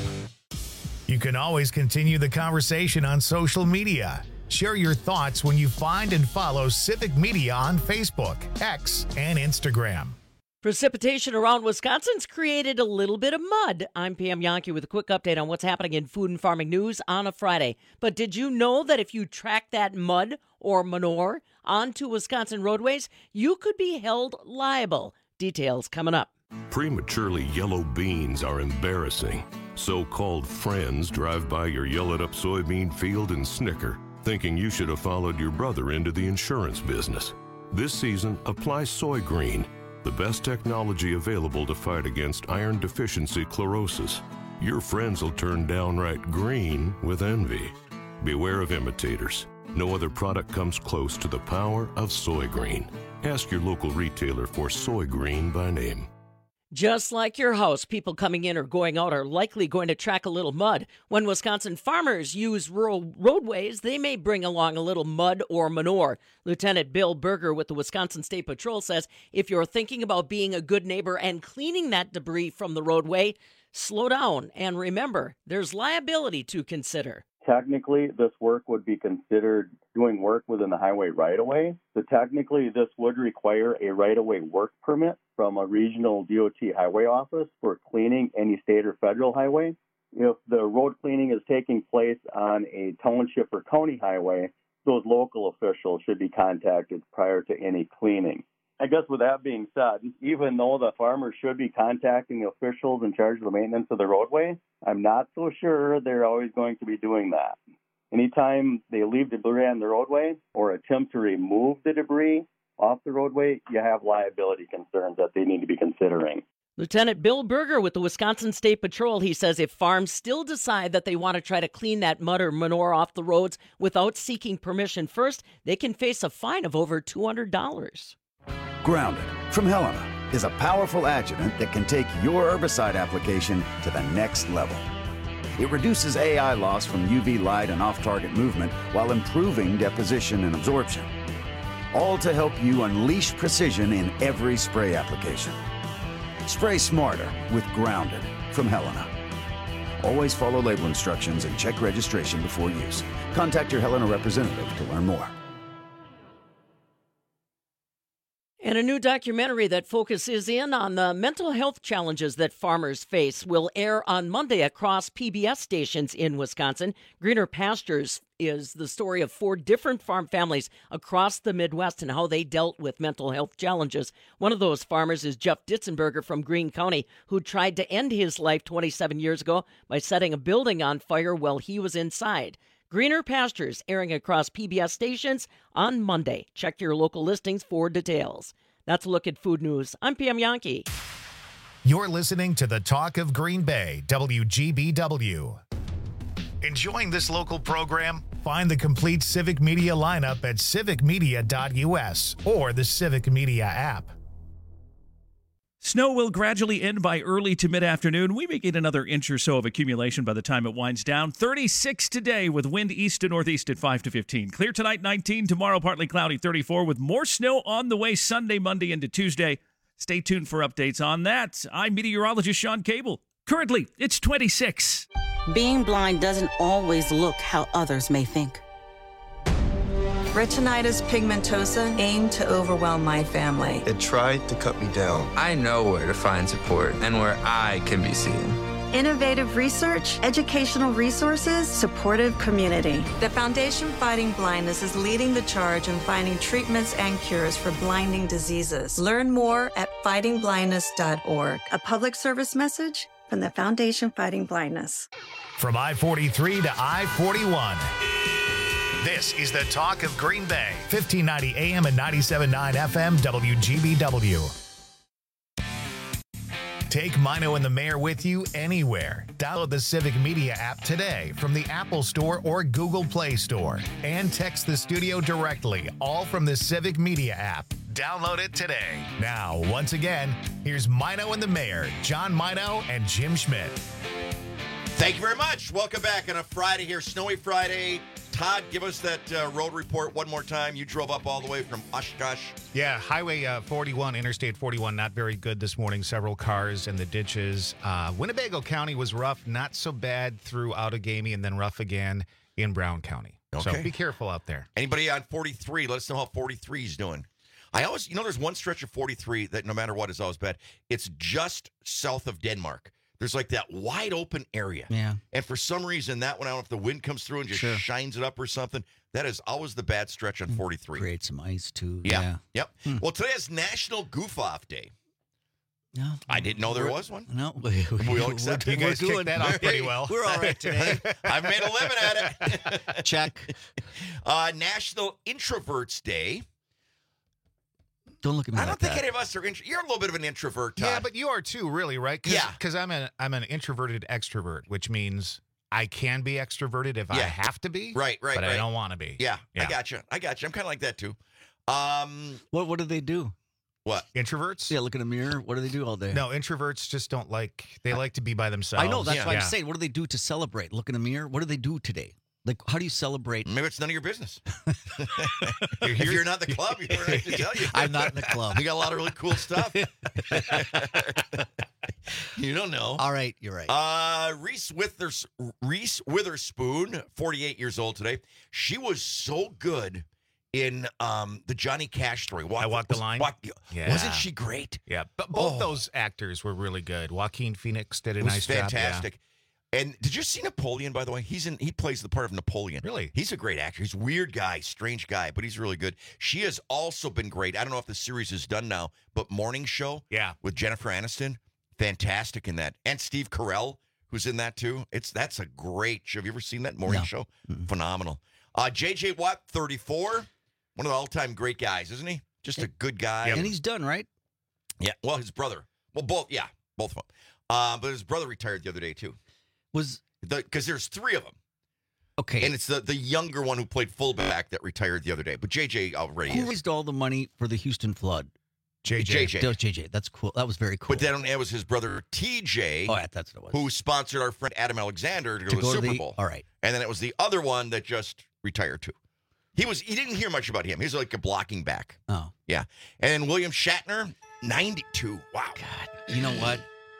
You can always continue the conversation on social media. Share your thoughts when you find and follow Civic Media on Facebook, X, and Instagram. Precipitation around Wisconsin's created a little bit of mud. I'm Pam Yankee with a quick update on what's happening in food and farming news on a Friday. But did you know that if you track that mud or manure onto Wisconsin roadways, you could be held liable? Details coming up. Prematurely yellow beans are embarrassing. So-called friends drive by your yellowed-up soybean field and snicker, thinking you should have followed your brother into the insurance business. This season, apply Soy Green, the best technology available to fight against iron deficiency chlorosis. Your friends will turn downright green with envy. Beware of imitators. No other product comes close to the power of Soy Green. Ask your local retailer for Soy Green by name. Just like your house, people coming in or going out are likely going to track a little mud. When Wisconsin farmers use rural roadways, they may bring along a little mud or manure. Lieutenant Bill Berger with the Wisconsin State Patrol says if you're thinking about being a good neighbor and cleaning that debris from the roadway, slow down and remember, there's liability to consider. Technically, this work would be considered doing work within the highway right-of-way. So technically, this would require a right-of-way work permit from a regional D O T highway office for cleaning any state or federal highway. If the road cleaning is taking place on a township or county highway, those local officials should be contacted prior to any cleaning. I guess with that being said, even though the farmers should be contacting the officials in charge of the maintenance of the roadway, I'm not so sure they're always going to be doing that. Anytime they leave debris on the roadway or attempt to remove the debris off the roadway, you have liability concerns that they need to be considering. Lieutenant Bill Berger with the Wisconsin State Patrol, he says if farms still decide that they want to try to clean that mud or manure off the roads without seeking permission first, they can face a fine of over two hundred dollars. Grounded from Helena is a powerful adjuvant that can take your herbicide application to the next level. It reduces A I loss from U V light and off-target movement while improving deposition and absorption. All to help you unleash precision in every spray application. Spray smarter with Grounded from Helena. Always follow label instructions and check registration before use. Contact your Helena representative to learn more. And a new documentary that focuses in on the mental health challenges that farmers face will air on Monday across P B S stations in Wisconsin. Greener Pastures is the story of four different farm families across the Midwest and how they dealt with mental health challenges. One of those farmers is Jeff Ditzenberger from Greene County, who tried to end his life twenty-seven years ago by setting a building on fire while he was inside. Greener Pastures, airing across P B S stations on Monday. Check your local listings for details. That's a look at food news. I'm Pam Yankee. You're listening to the Talk of Green Bay, W G B W. Enjoying this local program? Find the complete Civic Media lineup at civic media dot U S or the Civic Media app. Snow will gradually end by early to mid-afternoon. We may get another inch or so of accumulation by the time it winds down. thirty-six today with wind east to northeast at five to fifteen. Clear tonight, nineteen. Tomorrow, partly cloudy, thirty-four, with more snow on the way Sunday, Monday, into Tuesday. Stay tuned for updates on that. I'm meteorologist Sean Cable. Currently, it's twenty-six. Being blind doesn't always look how others may think. Retinitis pigmentosa aimed to overwhelm my family. It tried to cut me down. I know where to find support and where I can be seen. Innovative research, educational resources, supportive community. The Foundation Fighting Blindness is leading the charge in finding treatments and cures for blinding diseases. Learn more at fighting blindness dot org. A public service message from the Foundation Fighting Blindness. From I forty-three to I forty-one. This is the Talk of Green Bay, fifteen ninety A M and ninety-seven point nine F M W G B W. Take Mino and the Mayor with you anywhere. Download the Civic Media app today from the Apple Store or Google Play Store. And text the studio directly, all from the Civic Media app. Download it today. Now, once again, here's Mino and the Mayor, John Mino and Jim Schmidt. Thank you very much. Welcome back on a Friday here, Snowy Friday. Todd, give us that uh, road report one more time. You drove up all the way from Oshkosh. Yeah, Highway uh, forty-one, Interstate forty-one, not very good this morning. Several cars in the ditches. Uh, Winnebago County was rough, not so bad through Outagamie, and then rough again in Brown County. Okay. So be careful out there. Anybody on forty-three, let us know how forty-three is doing. I always, you know, there's one stretch of forty-three that no matter what is always bad. It's just south of Denmark. There's like that wide open area. Yeah. And for some reason, that one, I don't know if the wind comes through and just Sure. shines it up or something. That is always the bad stretch on forty-three. Create some ice, too. Yeah. Yeah. Yep. Hmm. Well, today is National Goof Off Day. No. I didn't know there We're- was one. No. We, We all accept You it. guys kicked that off pretty well. We're all right today. I've made a living at it. Check. Uh, National Introverts Day. Don't look at me I like don't think that. any of us are. Intro- You're a little bit of an introvert, Todd. Yeah, but you are too, really, right? Cause, Yeah. Because I'm an I'm an introverted extrovert, which means I can be extroverted if I Yeah. have to be. Right, right, But right. I don't want to be. Yeah, Yeah. I got you. I got you. I'm kind of like that too. Um, What What do they do? what? Introverts? Yeah, look in a mirror. What do they do all day? No, introverts just don't like. They like to be by themselves. I know. That's Yeah. what Yeah. I'm saying. What do they do to celebrate? Look in a mirror. What do they do today? Like, how do you celebrate? Maybe it's none of your business. You're if here- you're not in the club, you don't have to tell you. I'm not in the club. We got a lot of really cool stuff. You don't know. All right, you're right. Uh, Reese Withers, Reese Witherspoon, forty-eight years old today. She was so good in um, the Johnny Cash story. Walk, I Walk the was- Line? Walk- Yeah. Wasn't she great? Yeah, but both Oh. those actors were really good. Joaquin Phoenix did a It was nice fantastic. And did you see Napoleon, by the way? He's in. He plays the part of Napoleon. Really? He's a great actor. He's a weird guy, strange guy, but he's really good. She has also been great. I don't know if the series is done now, but Morning Show Yeah. with Jennifer Aniston, fantastic in that. And Steve Carell, who's in that too. It's That's a great show. Have you ever seen that Morning No. Show? Phenomenal. Uh, J J Watt, thirty-four. One of the all-time great guys, isn't he? Just a good guy. And he's done, right? Yeah. Well, his brother. Well, both. Yeah, both of them. Uh, but his brother retired the other day too. Was Because there's three of them. okay. And it's the, the younger one who played fullback that retired the other day. But J J already Who is. raised all the money for the Houston flood? J J. J J. That was J J. That's cool. That was very cool. But then it was his brother T J oh, yeah, that's what it was. who sponsored our friend Adam Alexander to go to, to the go Super to the, Bowl. All right. And then it was the other one that just retired too. He was he didn't hear much about him. He was like a blocking back. Oh, Yeah. And then William Shatner, ninety-two. Wow. God. You know what?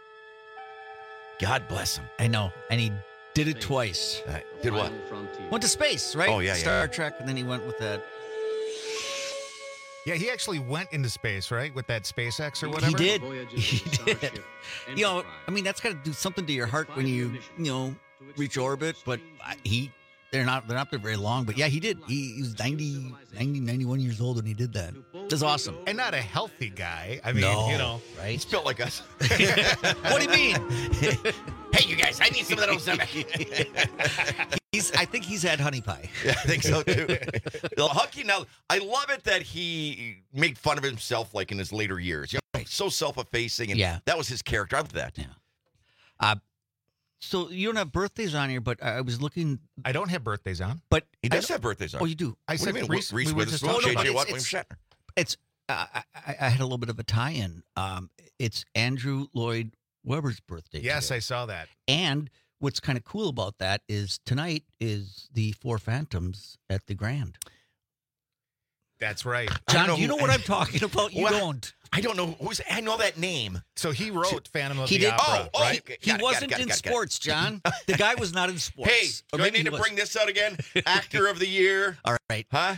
God bless him. I know. And he did it twice. Uh, did what? Went to space, right? Oh, yeah, yeah. Star Trek, and then he went with that. Yeah, he actually went into space, right? With that SpaceX or whatever. He did. He did. You know, I mean, that's got to do something to your heart when you, you know, reach orbit. But I- he, they're not, they're not there very long. But yeah, he did. He, he was ninety, ninety, ninety-one years old when he did that. That's awesome. And not a healthy guy. I mean, No. you know. Right? He's built like us. What do you mean? Hey, you guys, I need some of that old stuff. He's, I think he's had honey pie. Yeah, I think so too. Well, Hucky, now I love it that he made fun of himself like in his later years. You know, so self-effacing, and Yeah. that was his character. I love that. Yeah. Uh, so you don't have birthdays on here, but I was looking. I don't have birthdays on. But He does have birthdays on. Oh, you do. I What do said you mean? Reese, Reese we were just Witherspoon, talking J about J it. Watt, it's- William Shatner. It's. Uh, I, I had a little bit of a tie-in. Um, it's Andrew Lloyd Webber's birthday. Yes, today. I saw that. And what's kind of cool about that is tonight is the Four Phantoms at the Grand. That's right. I don't John, do you who- know what I'm talking about? You Well, don't. I don't know who's. I know that name. So he wrote Phantom of He the did- Opera, Oh, oh, right? he- He got it, got it, wasn't got it, in got it, got it. sports, John. The guy was not in sports. Hey, Or do I maybe need he to was. bring this out again? Actor of the year, All right. huh?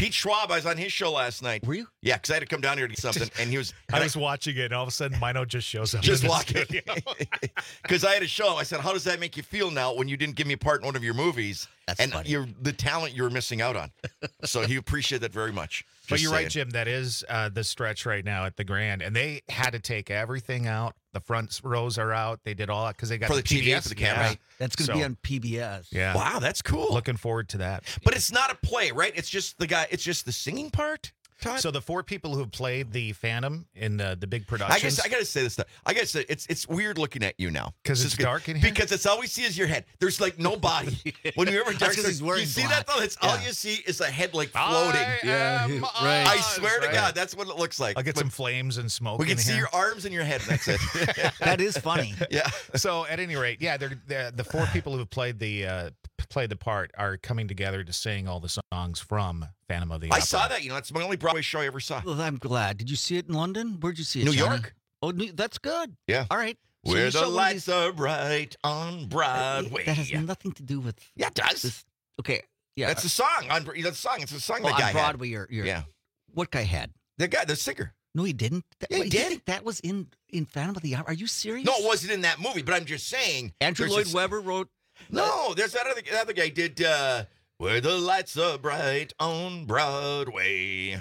Pete Schwab, I was on his show last night. Were you? Yeah, because I had to come down here to do something, and he was. I was watching it, and all of a sudden, Mino just shows up. Just in the walking. studio. Because I had to show him. I said, "How does that make you feel now when you didn't give me a part in one of your movies?" That's and funny. you're the talent you were missing out on. So he appreciated that very much. But Just you're saying. right, Jim. That is uh, the stretch right now at the Grand, and they had to take everything out. The front rows are out. They did all that because they got For the T V P B and S for the camera. Yeah. Right. That's going to So, be on P B S. Yeah. Wow, that's cool. Looking forward to that. But it's not a play, right? It's just the guy. It's just the singing part. Todd? So the four people who played the Phantom in the, the big I productions. guess I gotta say this stuff. I gotta say it's it's weird looking at you now 'Cause This it's is good. dark in here? Because it's all we see is your head. There's like no body. When you're ever That's dark, 'cause he's wearing you see black. that though? It's all Yeah. you see is a head like floating. I Yeah, am right. I Oz, swear to right? God, that's what it looks like. I'll get But some flames and smoke. we can in see here. your arms and your head. And that's it. That is funny. Yeah. So at any rate, yeah, they're, they're, the four people who played the uh, played the part are coming together to sing all the songs from Phantom of the I Opera. saw that. You know, it's my only Broadway show I ever saw. Well, I'm glad. Did you see it in London? Where'd you see it? New Johnny? York. Oh, New, that's good. Yeah. All right. So Where you the saw one of lights these- are bright on Broadway. That has nothing to do with. Yeah, it does. This. Okay. Yeah. That's a song. On, that's a song. It's a song oh, that guy on Broadway. had. You're, you're, Yeah. What guy had? The guy, the singer. No, he didn't. That, Yeah, he wait, did. You think that was in in Phantom of the Opera? Are you serious? No, it wasn't in that movie, but I'm just saying. Andrew there's Lloyd this- Webber wrote. No, there's that other, that other guy did uh, Where the Lights Are Bright on Broadway.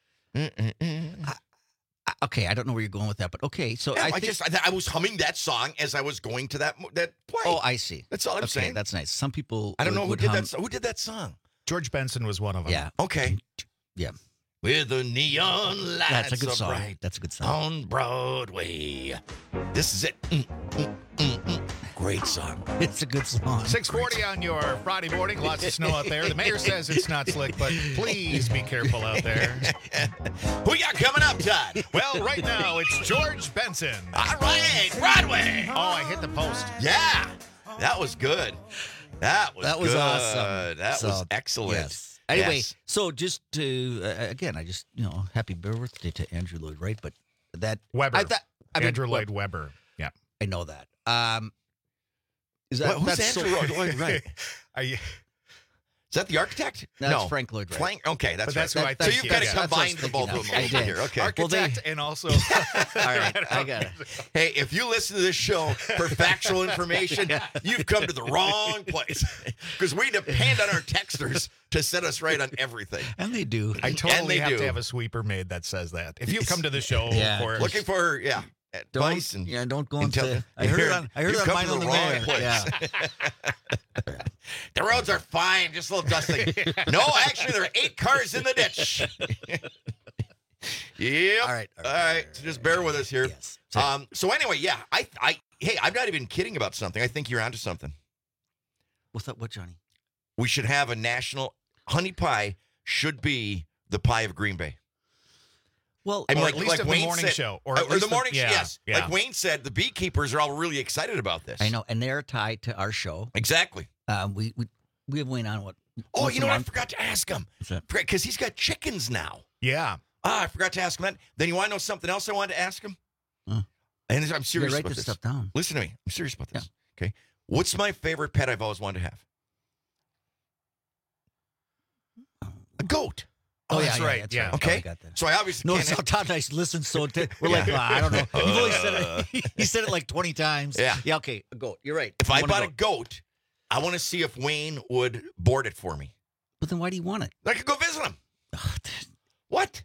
Mm-mm-mm. I, okay, I don't know where you're going with that, but okay. So Yeah, I, I, think, just I, I was humming that song as I was going to that mo- that play. Oh, I see. That's all I'm okay, saying. that's nice. Some people. I don't would- know who would did hum- that. so- Who did that song? George Benson was one of them. Yeah. Okay. Yeah. With the neon lights That's a good are song. bright That's a good song. on Broadway. This is it. Mm, mm, mm, mm. Great song. It's a good song. six forty on your Friday morning. Lots of snow out there. The mayor says it's not slick, but please be careful out there. Who you got coming up, Todd? Well, right now it's George Benson. All right, Broadway. Oh, I hit the post. Yeah, that was good. That was That was good. awesome. That So, was excellent. Yes. Anyway, Yes. so just to uh, again, I just you know, happy birthday to Andrew Lloyd Wright, but that Weber. I thought I mean, Andrew Lloyd well, Webber. Yeah. I know that. Um, is that What- who's that's Andrew so, Lloyd Wright? Are you, Is that the architect? No, no, that's Frank Lloyd Wright. Frank. Okay, that's But that's right. who I so think you've he kind is. of That's what I was combined the both thinking of of. them I over did. here. Okay. architect Well, they- and also. All right, I got it. Hey, if you listen to this show for factual information, you've come to the wrong place because we depend on our texters to set us right on everything. And they do. I And totally they have do. to have a sweeper made that says that. If you come to the show Yeah. for Looking for yeah advice Don't, and yeah, don't go intel- into. I heard it on. I heard You've it on come mine to on the the wrong way. place. Yeah. The roads are fine, just a little dusting. No, actually, there are eight cars in the ditch. Yep. All right. All right. So just bear with us here. Yes. Um. So anyway, yeah. I. I. Hey, I'm not even kidding about something. I think you're onto something. What's that? What, Johnny? We should have a national honey pie. Should be the pie of Green Bay. Well, I mean, Or like, at least like of the Wayne morning said, show, or or, at or the least the- morning show. yeah, Yes, yeah. like Wayne said, the beekeepers are all really excited about this. I know, and they're tied to our show. Exactly. Um, we we we have Wayne on what? Oh, once you a know what? I month? forgot to ask him. What's that? Because he's got chickens now. Yeah. Ah, I forgot to ask him that. Then you want to know something else I wanted to ask him? Huh. And I'm You serious gotta write about this this. stuff down. Listen to me. I'm serious about this. Okay. What's my favorite pet I've always wanted to have? A goat. Oh, that's yeah, right. That's Yeah. right. Okay. I got that. So I obviously No, can't so have- Todd and I listen so t- we're like, well, I don't know. You've only said it. He said it like twenty times. Yeah. Yeah. Okay. A goat. You're right. if You I want bought a a goat, I want to see if Wayne would board it for me. but then why do you want it? I could go visit him. What?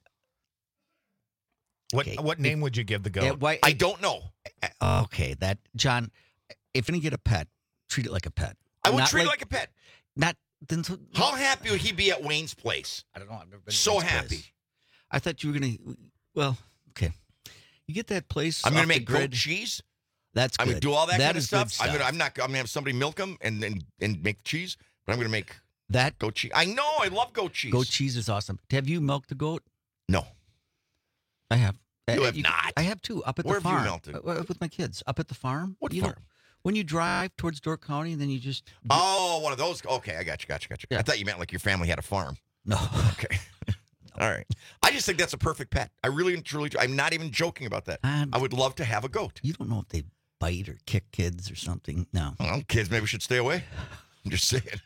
What Okay. what name would you give the goat? Yeah, why? I don't know. Okay, that John. If you're gonna get a pet, treat it like a pet. I would Not treat it like a pet. Not then. So, How happy would he be at Wayne's place? I don't know. I've never been. to So Wayne's happy. place. I thought you were gonna. Well, okay. You get that place. I'm going going to to make goat cheese. That's I'm good. going to do all that, kind of is stuff. good I'm going to. I'm not. I'm going to have somebody milk them and and and make cheese. But I'm going to make that goat cheese. I know. I love goat cheese. goat cheese is awesome. Have you milked a goat? No. I have. You Uh, have not. I have too. Up at Where the have you farm. milked it? Uh, with my kids. Up at the farm. What you farm? Know, when you drive towards Door County, and then you just. Oh, one of those. Okay, I got you. Got you. Got you. Yeah. I thought you meant like your family had a farm. No. Okay. All right. I just think that's a perfect pet. I really and truly. I'm not even joking about that. And I would love to have a goat. you don't know if they bite or kick kids or something. No. Well, kids maybe should stay away. I'm just saying.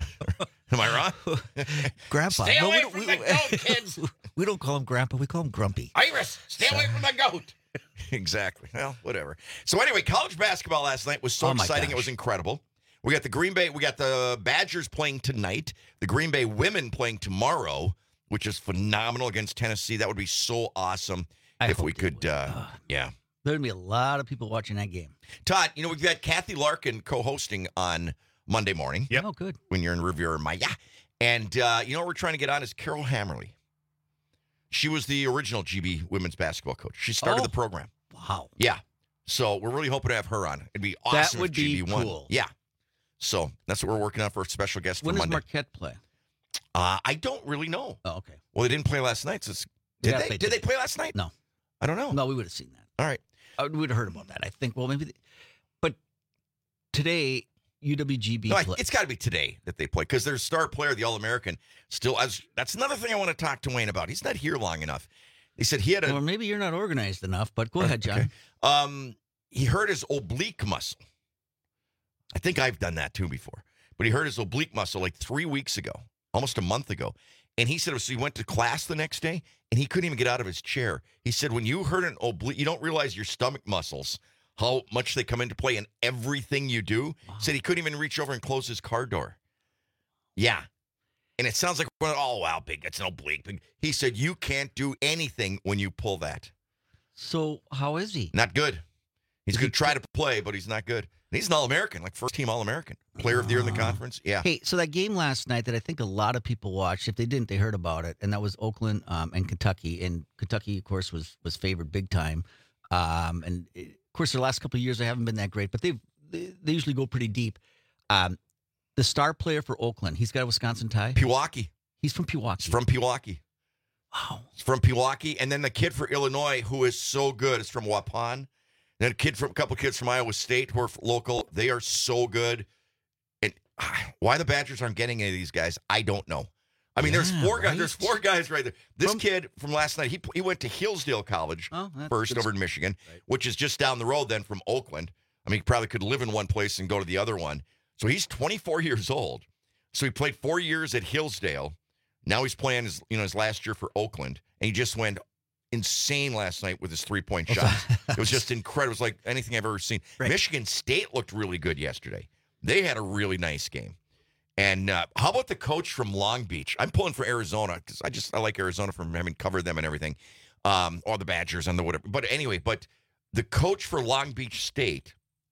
Am I wrong? Grandpa. Stay No, away we don't- from we- the goat, kids. We don't call him Grandpa. We call him Grumpy. Iris, stay away from the goat. Exactly. Well, whatever. So anyway, college basketball last night was so Oh, my exciting. It gosh. was incredible. We got the Green Bay, we got the Badgers playing tonight, the Green Bay women playing tomorrow, which is phenomenal against Tennessee. That would be so awesome I if hope we they could, uh, yeah. There'd be a lot of people watching that game. Todd, you know, we've got Kathy Larkin co-hosting on Monday morning. Yep. Oh, good. When you're in Riviera Maya. And uh, you know what we're trying to get on is Carol Hammerly. She was the original G B women's basketball coach. She started Oh. the program. Wow. Yeah. So we're really hoping to have her on. It'd be awesome That would if G B be won. cool. Yeah. So that's what we're working on for a special guest When for does Monday. Marquette play? uh, I don't really know. Oh, okay. Well, they didn't play last night. So it's, They did gotta they? play Did they today. play last night? No. I don't know. No, we would have seen that. All right. Uh, we would have heard about that. I think. Well, maybe. They, but today, U W G B. No, I- play- it's got to be today that they play because their star player, the All-American, still as that's another thing I want to talk to Wayne about. He's not here long enough. He said he had a Or maybe you're not organized enough. But go ahead, John. Okay. Um, he hurt his oblique muscle. I think I've done that too before. But he hurt his oblique muscle like three weeks ago, almost a month ago. And he said, so he went to class the next day, and he couldn't even get out of his chair. He said, when you hurt an oblique, you don't realize your stomach muscles, how much they come into play in everything you do. Wow. Said he couldn't even reach over and close his car door. Yeah. And it sounds like, oh, wow, big, that's an oblique. Big. He said, you can't do anything when you pull that. So how is he? Not good. He's going to try to play, but he's not good. And he's an All-American, like first-team All-American. Player of the year in the conference. Yeah. Hey, so that game last night that I think a lot of people watched, if they didn't, they heard about it, and that was Oakland um, and Kentucky. And Kentucky, of course, was was favored big time. Um, and, it, of course, the last couple of years, they haven't been that great, but they've, they they usually go pretty deep. Um, the star player for Oakland, he's got a Wisconsin tie? Pewaukee. He's from Pewaukee. He's from Pewaukee. Wow. He's from Pewaukee. And then the kid for Illinois, who is so good, is from Waupun. And a kid from a couple kids from Iowa State who are local. They are so good. And ah, why the Badgers aren't getting any of these guys, I don't know. I mean, Yeah, there's four right? guys. There's four guys right there. This From- kid from last night, he he went to Hillsdale College Oh, that's first good. over in Michigan, Right. which is just down the road then from Oakland. I mean, he probably could live in one place and go to the other one. So he's twenty-four years old. So he played four years at Hillsdale. Now he's playing his, you know, his last year for Oakland, and he just went insane last night with his three-point shots. It was just incredible. It was like anything I've ever seen. Right. Michigan State looked really good yesterday. They had a really nice game. And uh, how about the coach from Long Beach? I'm pulling for Arizona because I just I like Arizona from having covered them and everything, um, or the Badgers and the whatever. But anyway, but the coach for Long Beach State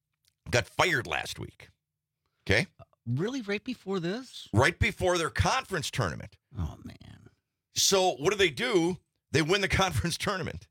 got fired last week. Okay, Really, right before this? right before their conference tournament. Oh, man. So what do they do? They win the conference tournament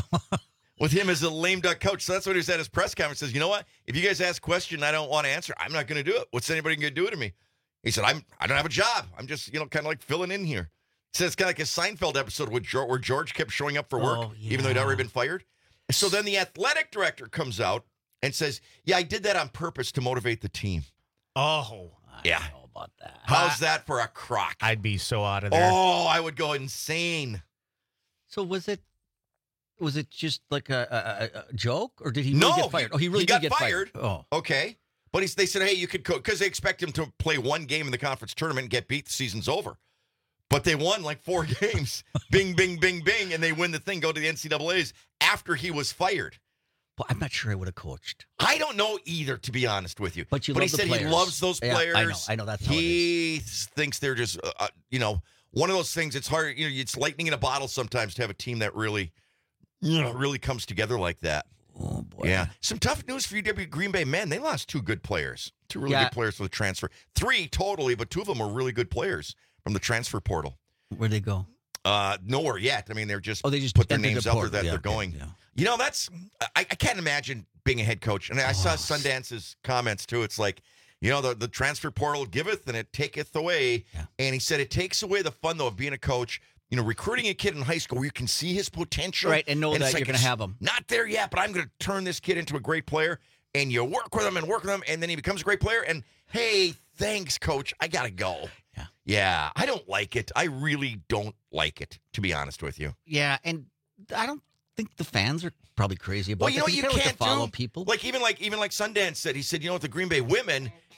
with him as a lame duck coach. So that's what he said at his press conference. Says, you know what? If you guys ask a question and I don't want to answer, I'm not going to do it. What's anybody going to do to me? He said, I'm, I don't have a job. I'm just, you know, kind of like filling in here. He said it's kind of like a Seinfeld episode with George, where George kept showing up for work, Oh, even though he'd yeah. already been fired. So then the athletic director comes out and says, yeah, I did that on purpose to motivate the team. Oh, Yeah. I don't know about that. How's that for a crock? I'd be so out of there. Oh, I would go insane. So was it was it just like a, a, a joke, or did he really No, get fired? he- oh, he really he did got get fired. Oh, Okay. But he's, they said, hey, you could coach, because they expect him to play one game in the conference tournament and get beat, the season's over. But they won like four games. Bing, bing, bing, bing. And they win the thing, go to the N C double A's after he was fired. well, I'm not sure I would have coached. I don't know either, to be honest with you. But you but love he the said players. he loves those Yeah, I players. know. I know that's how it He thinks they're just, uh, uh, you know, one of those things. It's hard. You know, it's lightning in a bottle sometimes to have a team that really, you know, really comes together like that. Oh boy. Yeah. Some tough news for U W Green Bay men. They lost two good players. Two really Yeah. good players for the transfer. Three totally, but two of them were really good players from the transfer portal. Where'd they go? Uh, nowhere yet. I mean, they're just Oh, they just put their entered names the out there portal. that Yeah, they're okay, going. yeah. You know, that's I, I can't imagine being a head coach. And I saw Oh, Sundance's comments too. It's like, you know, the, the transfer portal giveth and it taketh away. Yeah. And he said it takes away the fun though of being a coach. You know, recruiting a kid in high school where you can see his potential. Right, and know it's that like, you're gonna it's have him. Not there yet, but I'm going to turn this kid into a great player. And you work with him and work with him, and then he becomes a great player. And hey, thanks, coach. I got to go. Yeah. Yeah, I don't like it. I really don't like it, to be honest with you. Yeah, and I don't think the fans are probably crazy about Well, you know that. what you kinda like can't to follow do? people. Like even like even like Sundance said, he said, you know what, the Green Bay women,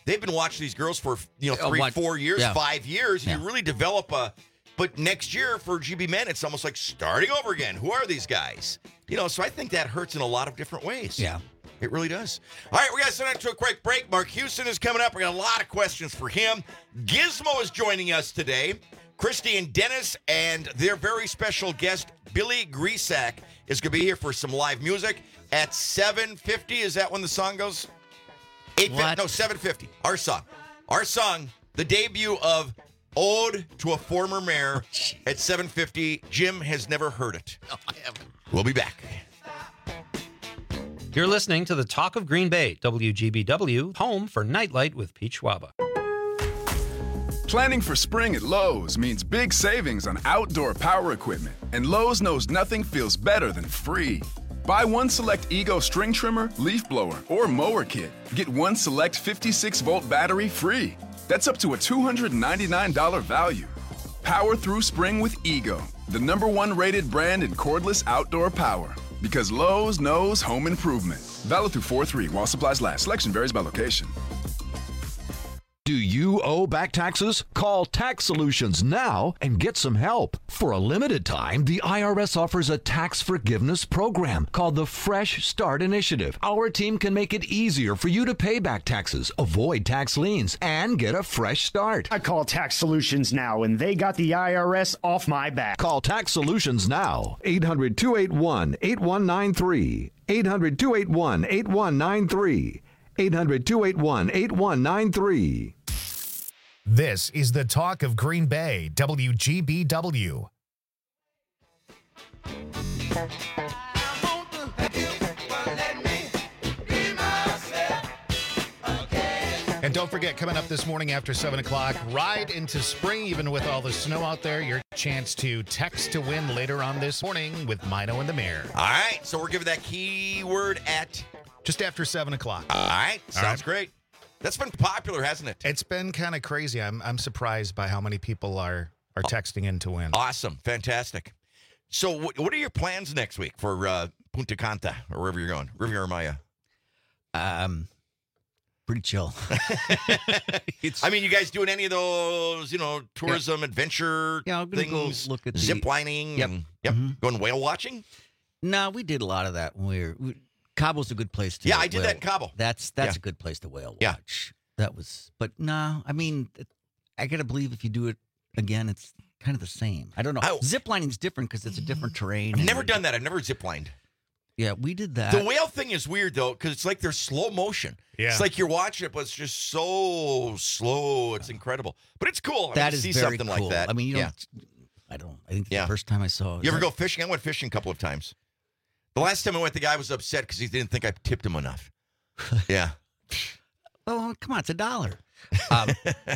they've been watching these girls for, you know, Oh, three, what? four years, Yeah. five years. Yeah. You really develop a. But next year for G B men, it's almost like starting over again. Who are these guys? You know, so I think that hurts in a lot of different ways. Yeah. It really does. All right, we got to send it to a quick break. Mark Houston is coming up. We got a lot of questions for him. Gizmo is joining us today. Christy and Dennis and their very special guest, Billy Grisak, is going to be here for some live music at seven fifty. Is that when the song goes? eight fifty? No, seven fifty. Our song. Our song, the debut of Ode to a Former Mayor at seven fifty. Jim has never heard it. No, I haven't. We'll be back. You're listening to the Talk of Green Bay, W G B W, home for Nightlight with Pete Schwaba. Planning for spring at Lowe's means big savings on outdoor power equipment, and Lowe's knows nothing feels better than free. Buy one select Ego string trimmer, leaf blower, or mower kit. Get one select fifty-six volt battery free. That's up to a two hundred ninety-nine dollars value. Power through spring with Ego, the number one rated brand in cordless outdoor power. Because Lowe's knows home improvement. Valid through four three while supplies last. Selection varies by location. Do you owe back taxes? Call Tax Solutions now and get some help. For a limited time, the I R S offers a tax forgiveness program called the Fresh Start Initiative. Our team can make it easier for you to pay back taxes, avoid tax liens, and get a fresh start. I call Tax Solutions now, and they got the I R S off my back. Call Tax Solutions now. eight hundred, two eight one, eight one nine three. eight hundred, two eight one, eight one nine three. eight hundred, two eight one, eight one nine three. This is the Talk of Green Bay, W G B W. And don't forget, coming up this morning after seven o'clock, ride into spring, even with all the snow out there. Your chance to text to win later on this morning with Mino and the Mayor. All right, so we're giving that keyword at... Just after seven o'clock. All right, sounds All right. great. That's been popular, hasn't it? It's been kind of crazy. I'm I'm surprised by how many people are are texting in to win. Awesome. Fantastic. So wh- what are your plans next week for uh, Punta Cana or wherever you're going? Riviera Maya. Um, pretty chill. I mean, you guys doing any of those, you know, tourism, adventure Yeah, I'm gonna things? go look at the- zip lining? Yep. and- yep. Going whale watching? No, we did a lot of that when we were. We, Cabo's a good place to. Yeah, I did whale- that in Cabo. That's that's Yeah. a good place to whale Yeah. watch. That was, but no, I mean, it- I gotta believe if you do it again, it's kind of the same. I don't know. I- Zip lining's different because it's a different terrain. I've and- never done that. I've never zip lined. Yeah, we did that. The whale thing is weird, though, because it's like they're slow motion. Yeah. It's like you're watching it, but it's just so slow. It's incredible. But it's cool. I That mean, to is see very something cool. like that. I mean, you yeah. don't. I don't. I think Yeah. the first time I saw. You ever go fishing? I went fishing a couple of times. The last time I went, the guy was upset because he didn't think I tipped him enough. Yeah. Oh, come on, it's a dollar. Um,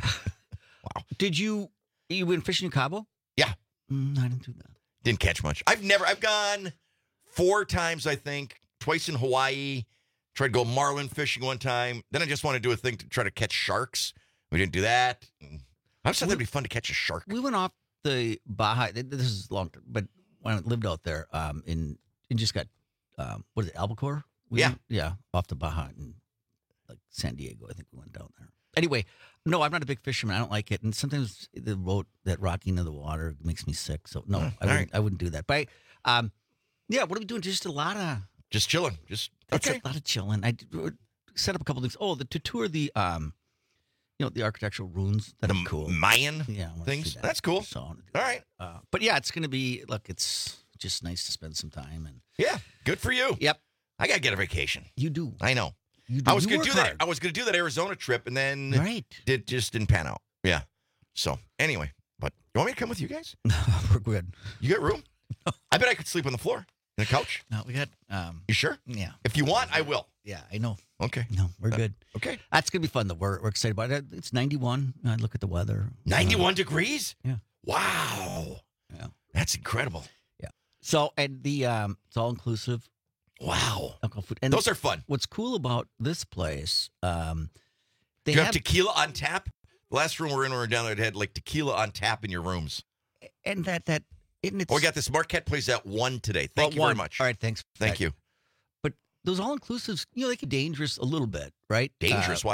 wow. Did you you went fishing in Cabo? Yeah. Mm, I didn't do that. Didn't catch much. I've never, I've gone four times, I think, twice in Hawaii. Tried to go marlin fishing one time. Then I just want to do a thing to try to catch sharks. We didn't do that. I just thought that'd be fun to catch a shark. We went off the Baja. This is long, but when I lived out there, um, in and just got um, what is it, Albacore? We Yeah. went- yeah, off the Baja in like San Diego. I think we went down there. Anyway, no, I'm not a big fisherman. I don't like it, and sometimes the boat that rocking in the water makes me sick. So no, I all wouldn't. right. I wouldn't do that. But um, yeah, what are we doing? Just a lot of Just chilling. Just It's okay. a lot of chilling. I d- set up a couple things. Oh, the to tour the um, you know, the architectural ruins. That'd be cool. Mayan Yeah, I wanna things. see that. That's cool. So I wanna do All that. right. Uh, but yeah, it's going to be, look, it's just nice to spend some time. And Yeah. Good for you. Yep. I got to get a vacation. You do. I know. You do. I was You going to work do that. hard. I was going to do that Arizona trip, and then Right. did just didn't pan out. Yeah. So anyway, but you want me to come with you guys? We're good. You got room? I bet I could sleep on the floor, in the couch. No, we got. Um, You sure? yeah. If you want, I will. Yeah, I know. Okay. No, we're Uh, good. Okay. That's going to be fun, though. We're, we're excited about it. It's ninety-one. I look at the weather. ninety-one degrees? Yeah. Wow. Yeah. That's incredible. Yeah. So, and the, um, it's all inclusive. Wow. Alcohol, food. And Those are fun. What's cool about this place, um, they Do you have, have, tequila on tap? The last room we were in, when we were down there, it had like tequila on tap in your rooms. and that, that, and it's, Oh, we got this Marquette plays at one today. Thank well, you one. very much. All right. Thanks. Thank you. But those all inclusives, you know, they get dangerous a little bit, right? Dangerous? Uh, Why?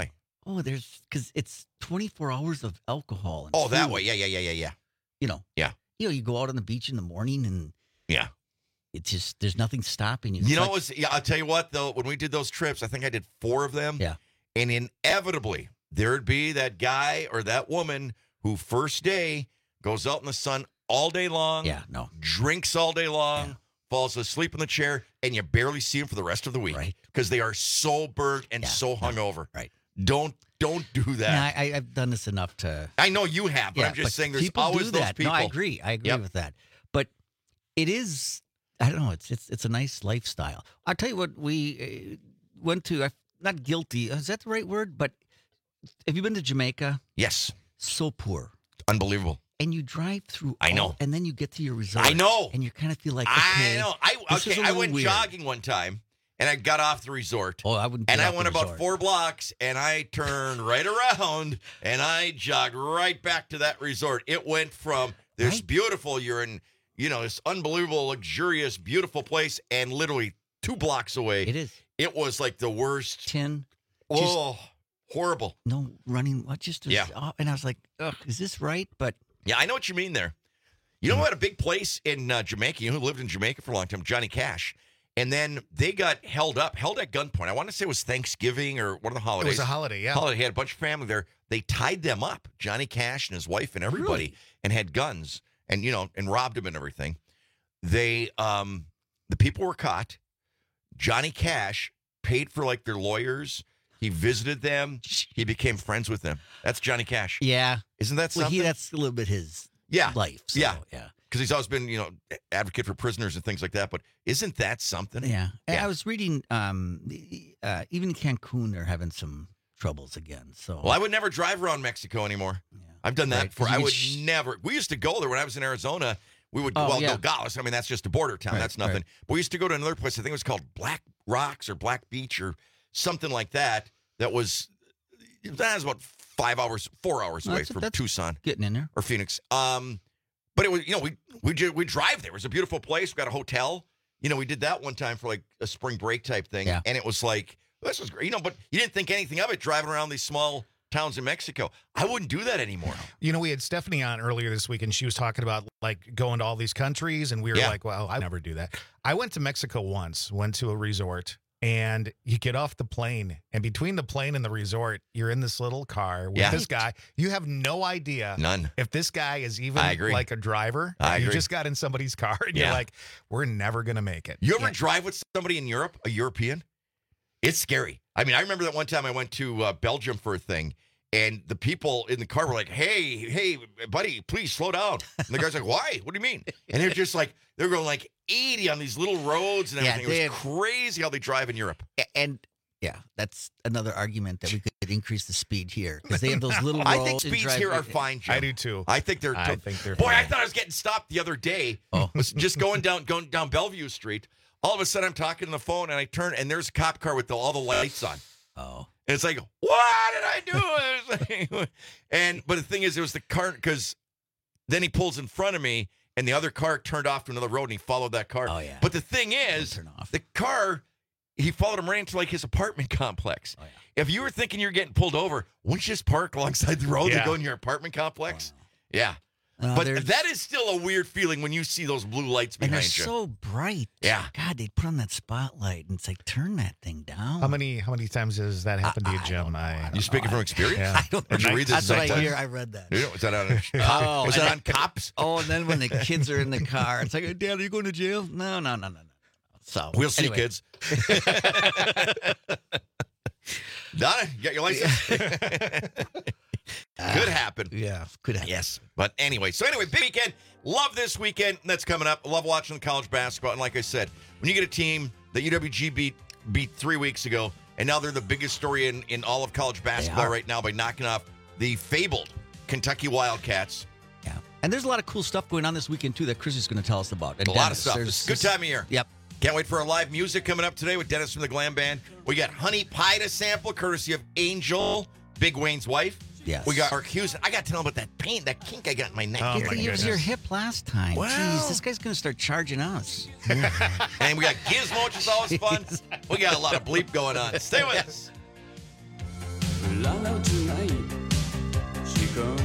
Oh, there's because it's twenty-four hours of alcohol. And Oh, that food. way. Yeah, yeah, yeah, yeah, yeah. You know. Yeah. You know, you go out on the beach in the morning and Yeah. it's just there's nothing stopping you. You It's know, like- it was, yeah, I'll tell you what, though, when we did those trips, I think I did four of them. Yeah. And inevitably, there'd be that guy or that woman who first day goes out in the sun all day long. Yeah, no. Drinks all day long, falls asleep in the chair, and you barely see him for the rest of the week. Right. Because they are so burnt and so hungover. Right. Don't don't do that. Yeah, I, I've done this enough to. I know you have, but Yeah, I'm just but saying there's people always do those that. people. No, I agree. I agree Yep. with that. But it is. I don't know. It's it's it's a nice lifestyle. I'll tell you what. We uh, went to. I not guilty. Is that the right word? But have you been to Jamaica? Yes. So poor. Unbelievable. And you drive through. I know. all- and then you get to your resort. I know. And you kind of feel like okay, I know. I this is okay. a I little went weird. jogging one time, and I got off the resort. Oh, I wouldn't. And get I off the went about resort. four blocks, and I turned right around, and I jogged right back to that resort. It went from this Right. beautiful, you're in, you know, this unbelievable, luxurious, beautiful place, and literally two blocks away, It is it was like the worst. tin. Oh, horrible. No running. What just? Was, Yeah. oh, and I was like, ugh, is this right? But Yeah, I know what you mean there. You know who had a big place in uh, Jamaica? You know who lived in Jamaica for a long time? Johnny Cash. And then they got held up, held at gunpoint. I want to say it was Thanksgiving or one of the It holidays. was a holiday, yeah. Holiday. He had a bunch of family there. They tied them up, Johnny Cash and his wife and everybody, Really? and had guns and, you know, and robbed him and everything. They, um, the people were caught. Johnny Cash paid for like their lawyers. He visited them. He became friends with them. That's Johnny Cash. yeah, Isn't that well, something? he that's a little bit his yeah. life. So, Yeah. yeah. Because he's always been, you know, advocate for prisoners and things like that. But isn't that something? Yeah. And Yeah. I was reading, um, the- uh, even in Cancun, they're having some troubles again. So, Well, I would never drive around Mexico anymore. I've done that Right, 'cause before. you I get would sh- never. We used to go there when I was in Arizona. We would, Oh, well, yeah. Nogales. I mean, that's just a border town. Right, that's nothing. right. But we used to go to another place. I think it was called Black Rocks or Black Beach or something like that. That was, that was about five hours, four hours No, away that's- from that's Tucson getting in there. or Phoenix. Um, but it was, you know, we we ju- we drive there. It was a beautiful place. We got a hotel. You know, we did that one time for like a spring break type thing, Yeah. and it was like this was great. You know, but you didn't think anything of it driving around these small towns in Mexico. I wouldn't do that anymore. You know, we had Stephanie on earlier this week, and she was talking about like going to all these countries, and we were Yeah. like, "Well, I never do that." I went to Mexico once, went to a resort, and you get off the plane, and between the plane and the resort, you're in this little car with Yeah. this guy. You have no idea None. if this guy is even I agree. like a driver. I you agree. just got in somebody's car, and Yeah. you're like, "We're never gonna make it." You ever drive with somebody in Europe, a European? It's scary. I mean, I remember that one time I went to uh, Belgium for a thing, and the people in the car were like, "Hey, hey, buddy, please slow down." And the guy's like, "Why? What do you mean?" And they're just like, they're going like eighty on these little roads and Yeah, everything. they it was have- crazy how they drive in Europe. A- And yeah, that's another argument that we could increase the speed here because they have those little roads. I think and speeds drive- here are fine, Jim. I do too. I think they're. I think they're Boy, I fine. thought I was getting stopped the other day. Oh. Was just going down, going down Bellevue Street. All of a sudden, I'm talking on the phone, and I turn, and there's a cop car with the, all the lights on. Oh. And it's like, what did I do? It's like- and but the thing is, it was the car because then he pulls in front of me, and the other car turned off to another road, and he followed that car. Oh, yeah. But the thing is, the car, he followed him right into like his apartment complex. Oh, yeah. If you were thinking you're getting pulled over, wouldn't you just park alongside the road Yeah. and go in your apartment complex? Yeah. Uh, but they're- that is still a weird feeling when you see those blue lights And behind they're you. so bright. Yeah. God, they put on that spotlight, and it's like, turn that thing down. How many how many times has that happened to you, Jim? I, you speaking from experience? Yeah. I don't Did you know. read this That's what I sometime? hear. I read that. You know, was that on, a, Oh, was and that then- on Cops? Oh, and then when the kids are in the car, it's like, Dad, are you going to jail? No, no, no, no, no. So We'll see, anyway. kids. Donna, you got your license? Could happen. Yeah, could happen. Yes. But anyway, so anyway, big weekend. Love this weekend that's coming up. Love watching college basketball. And like I said, when you get a team that U W G beat beat three weeks ago, and now they're the biggest story in, in all of college basketball are. right now by knocking off the fabled Kentucky Wildcats. Yeah. And there's a lot of cool stuff going on this weekend, too, that Chris is going to tell us about. And A lot of Dennis, stuff. there's It's a good just- time of year. Yep. Can't wait for our live music coming up today with Dennis from the Glam Band. We got Honey Pie to sample, courtesy of Angel, Big Wayne's wife. Yes. We got Mark Hughes. I got to tell him about that pain, that kink I got in my neck. Oh, here. my It was your goodness. hip last time. Wow. Jeez, this guy's going to start charging us. And we got Gizmo, which is always fun. We got a lot of bleep going on. Stay with us. La la tonight, she comes.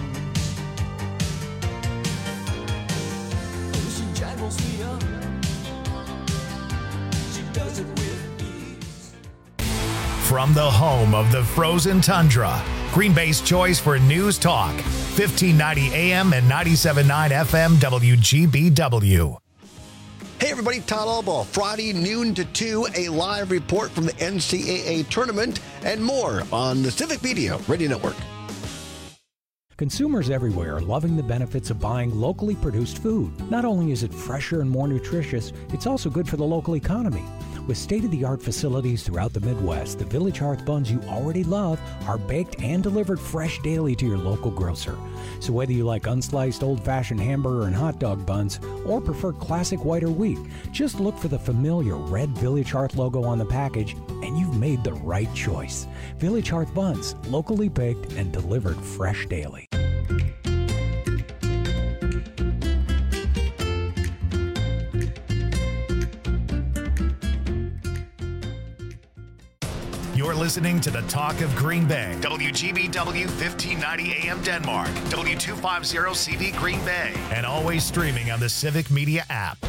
Oh, she jiggles me up. She does it with ease. From the home of the frozen tundra, Green Bay's choice for news talk, fifteen ninety A M and ninety-seven point nine F M W G B W. Hey everybody, Todd Albaugh. Friday noon to two, a live report from the N C double A tournament and more on the Civic Media Radio Network. Consumers everywhere are loving the benefits of buying locally produced food. Not only is it fresher and more nutritious, it's also good for the local economy. With state-of-the-art facilities throughout the Midwest, the Village Hearth buns you already love are baked and delivered fresh daily to your local grocer. So whether you like unsliced old-fashioned hamburger and hot dog buns or prefer classic white or wheat, just look for the familiar red Village Hearth logo on the package and you've made the right choice. Village Hearth buns, locally baked and delivered fresh daily. You're listening to the Talk of Green Bay. W G B W fifteen ninety A M Denmark. W two fifty C V Green Bay. And always streaming on the Civic Media app.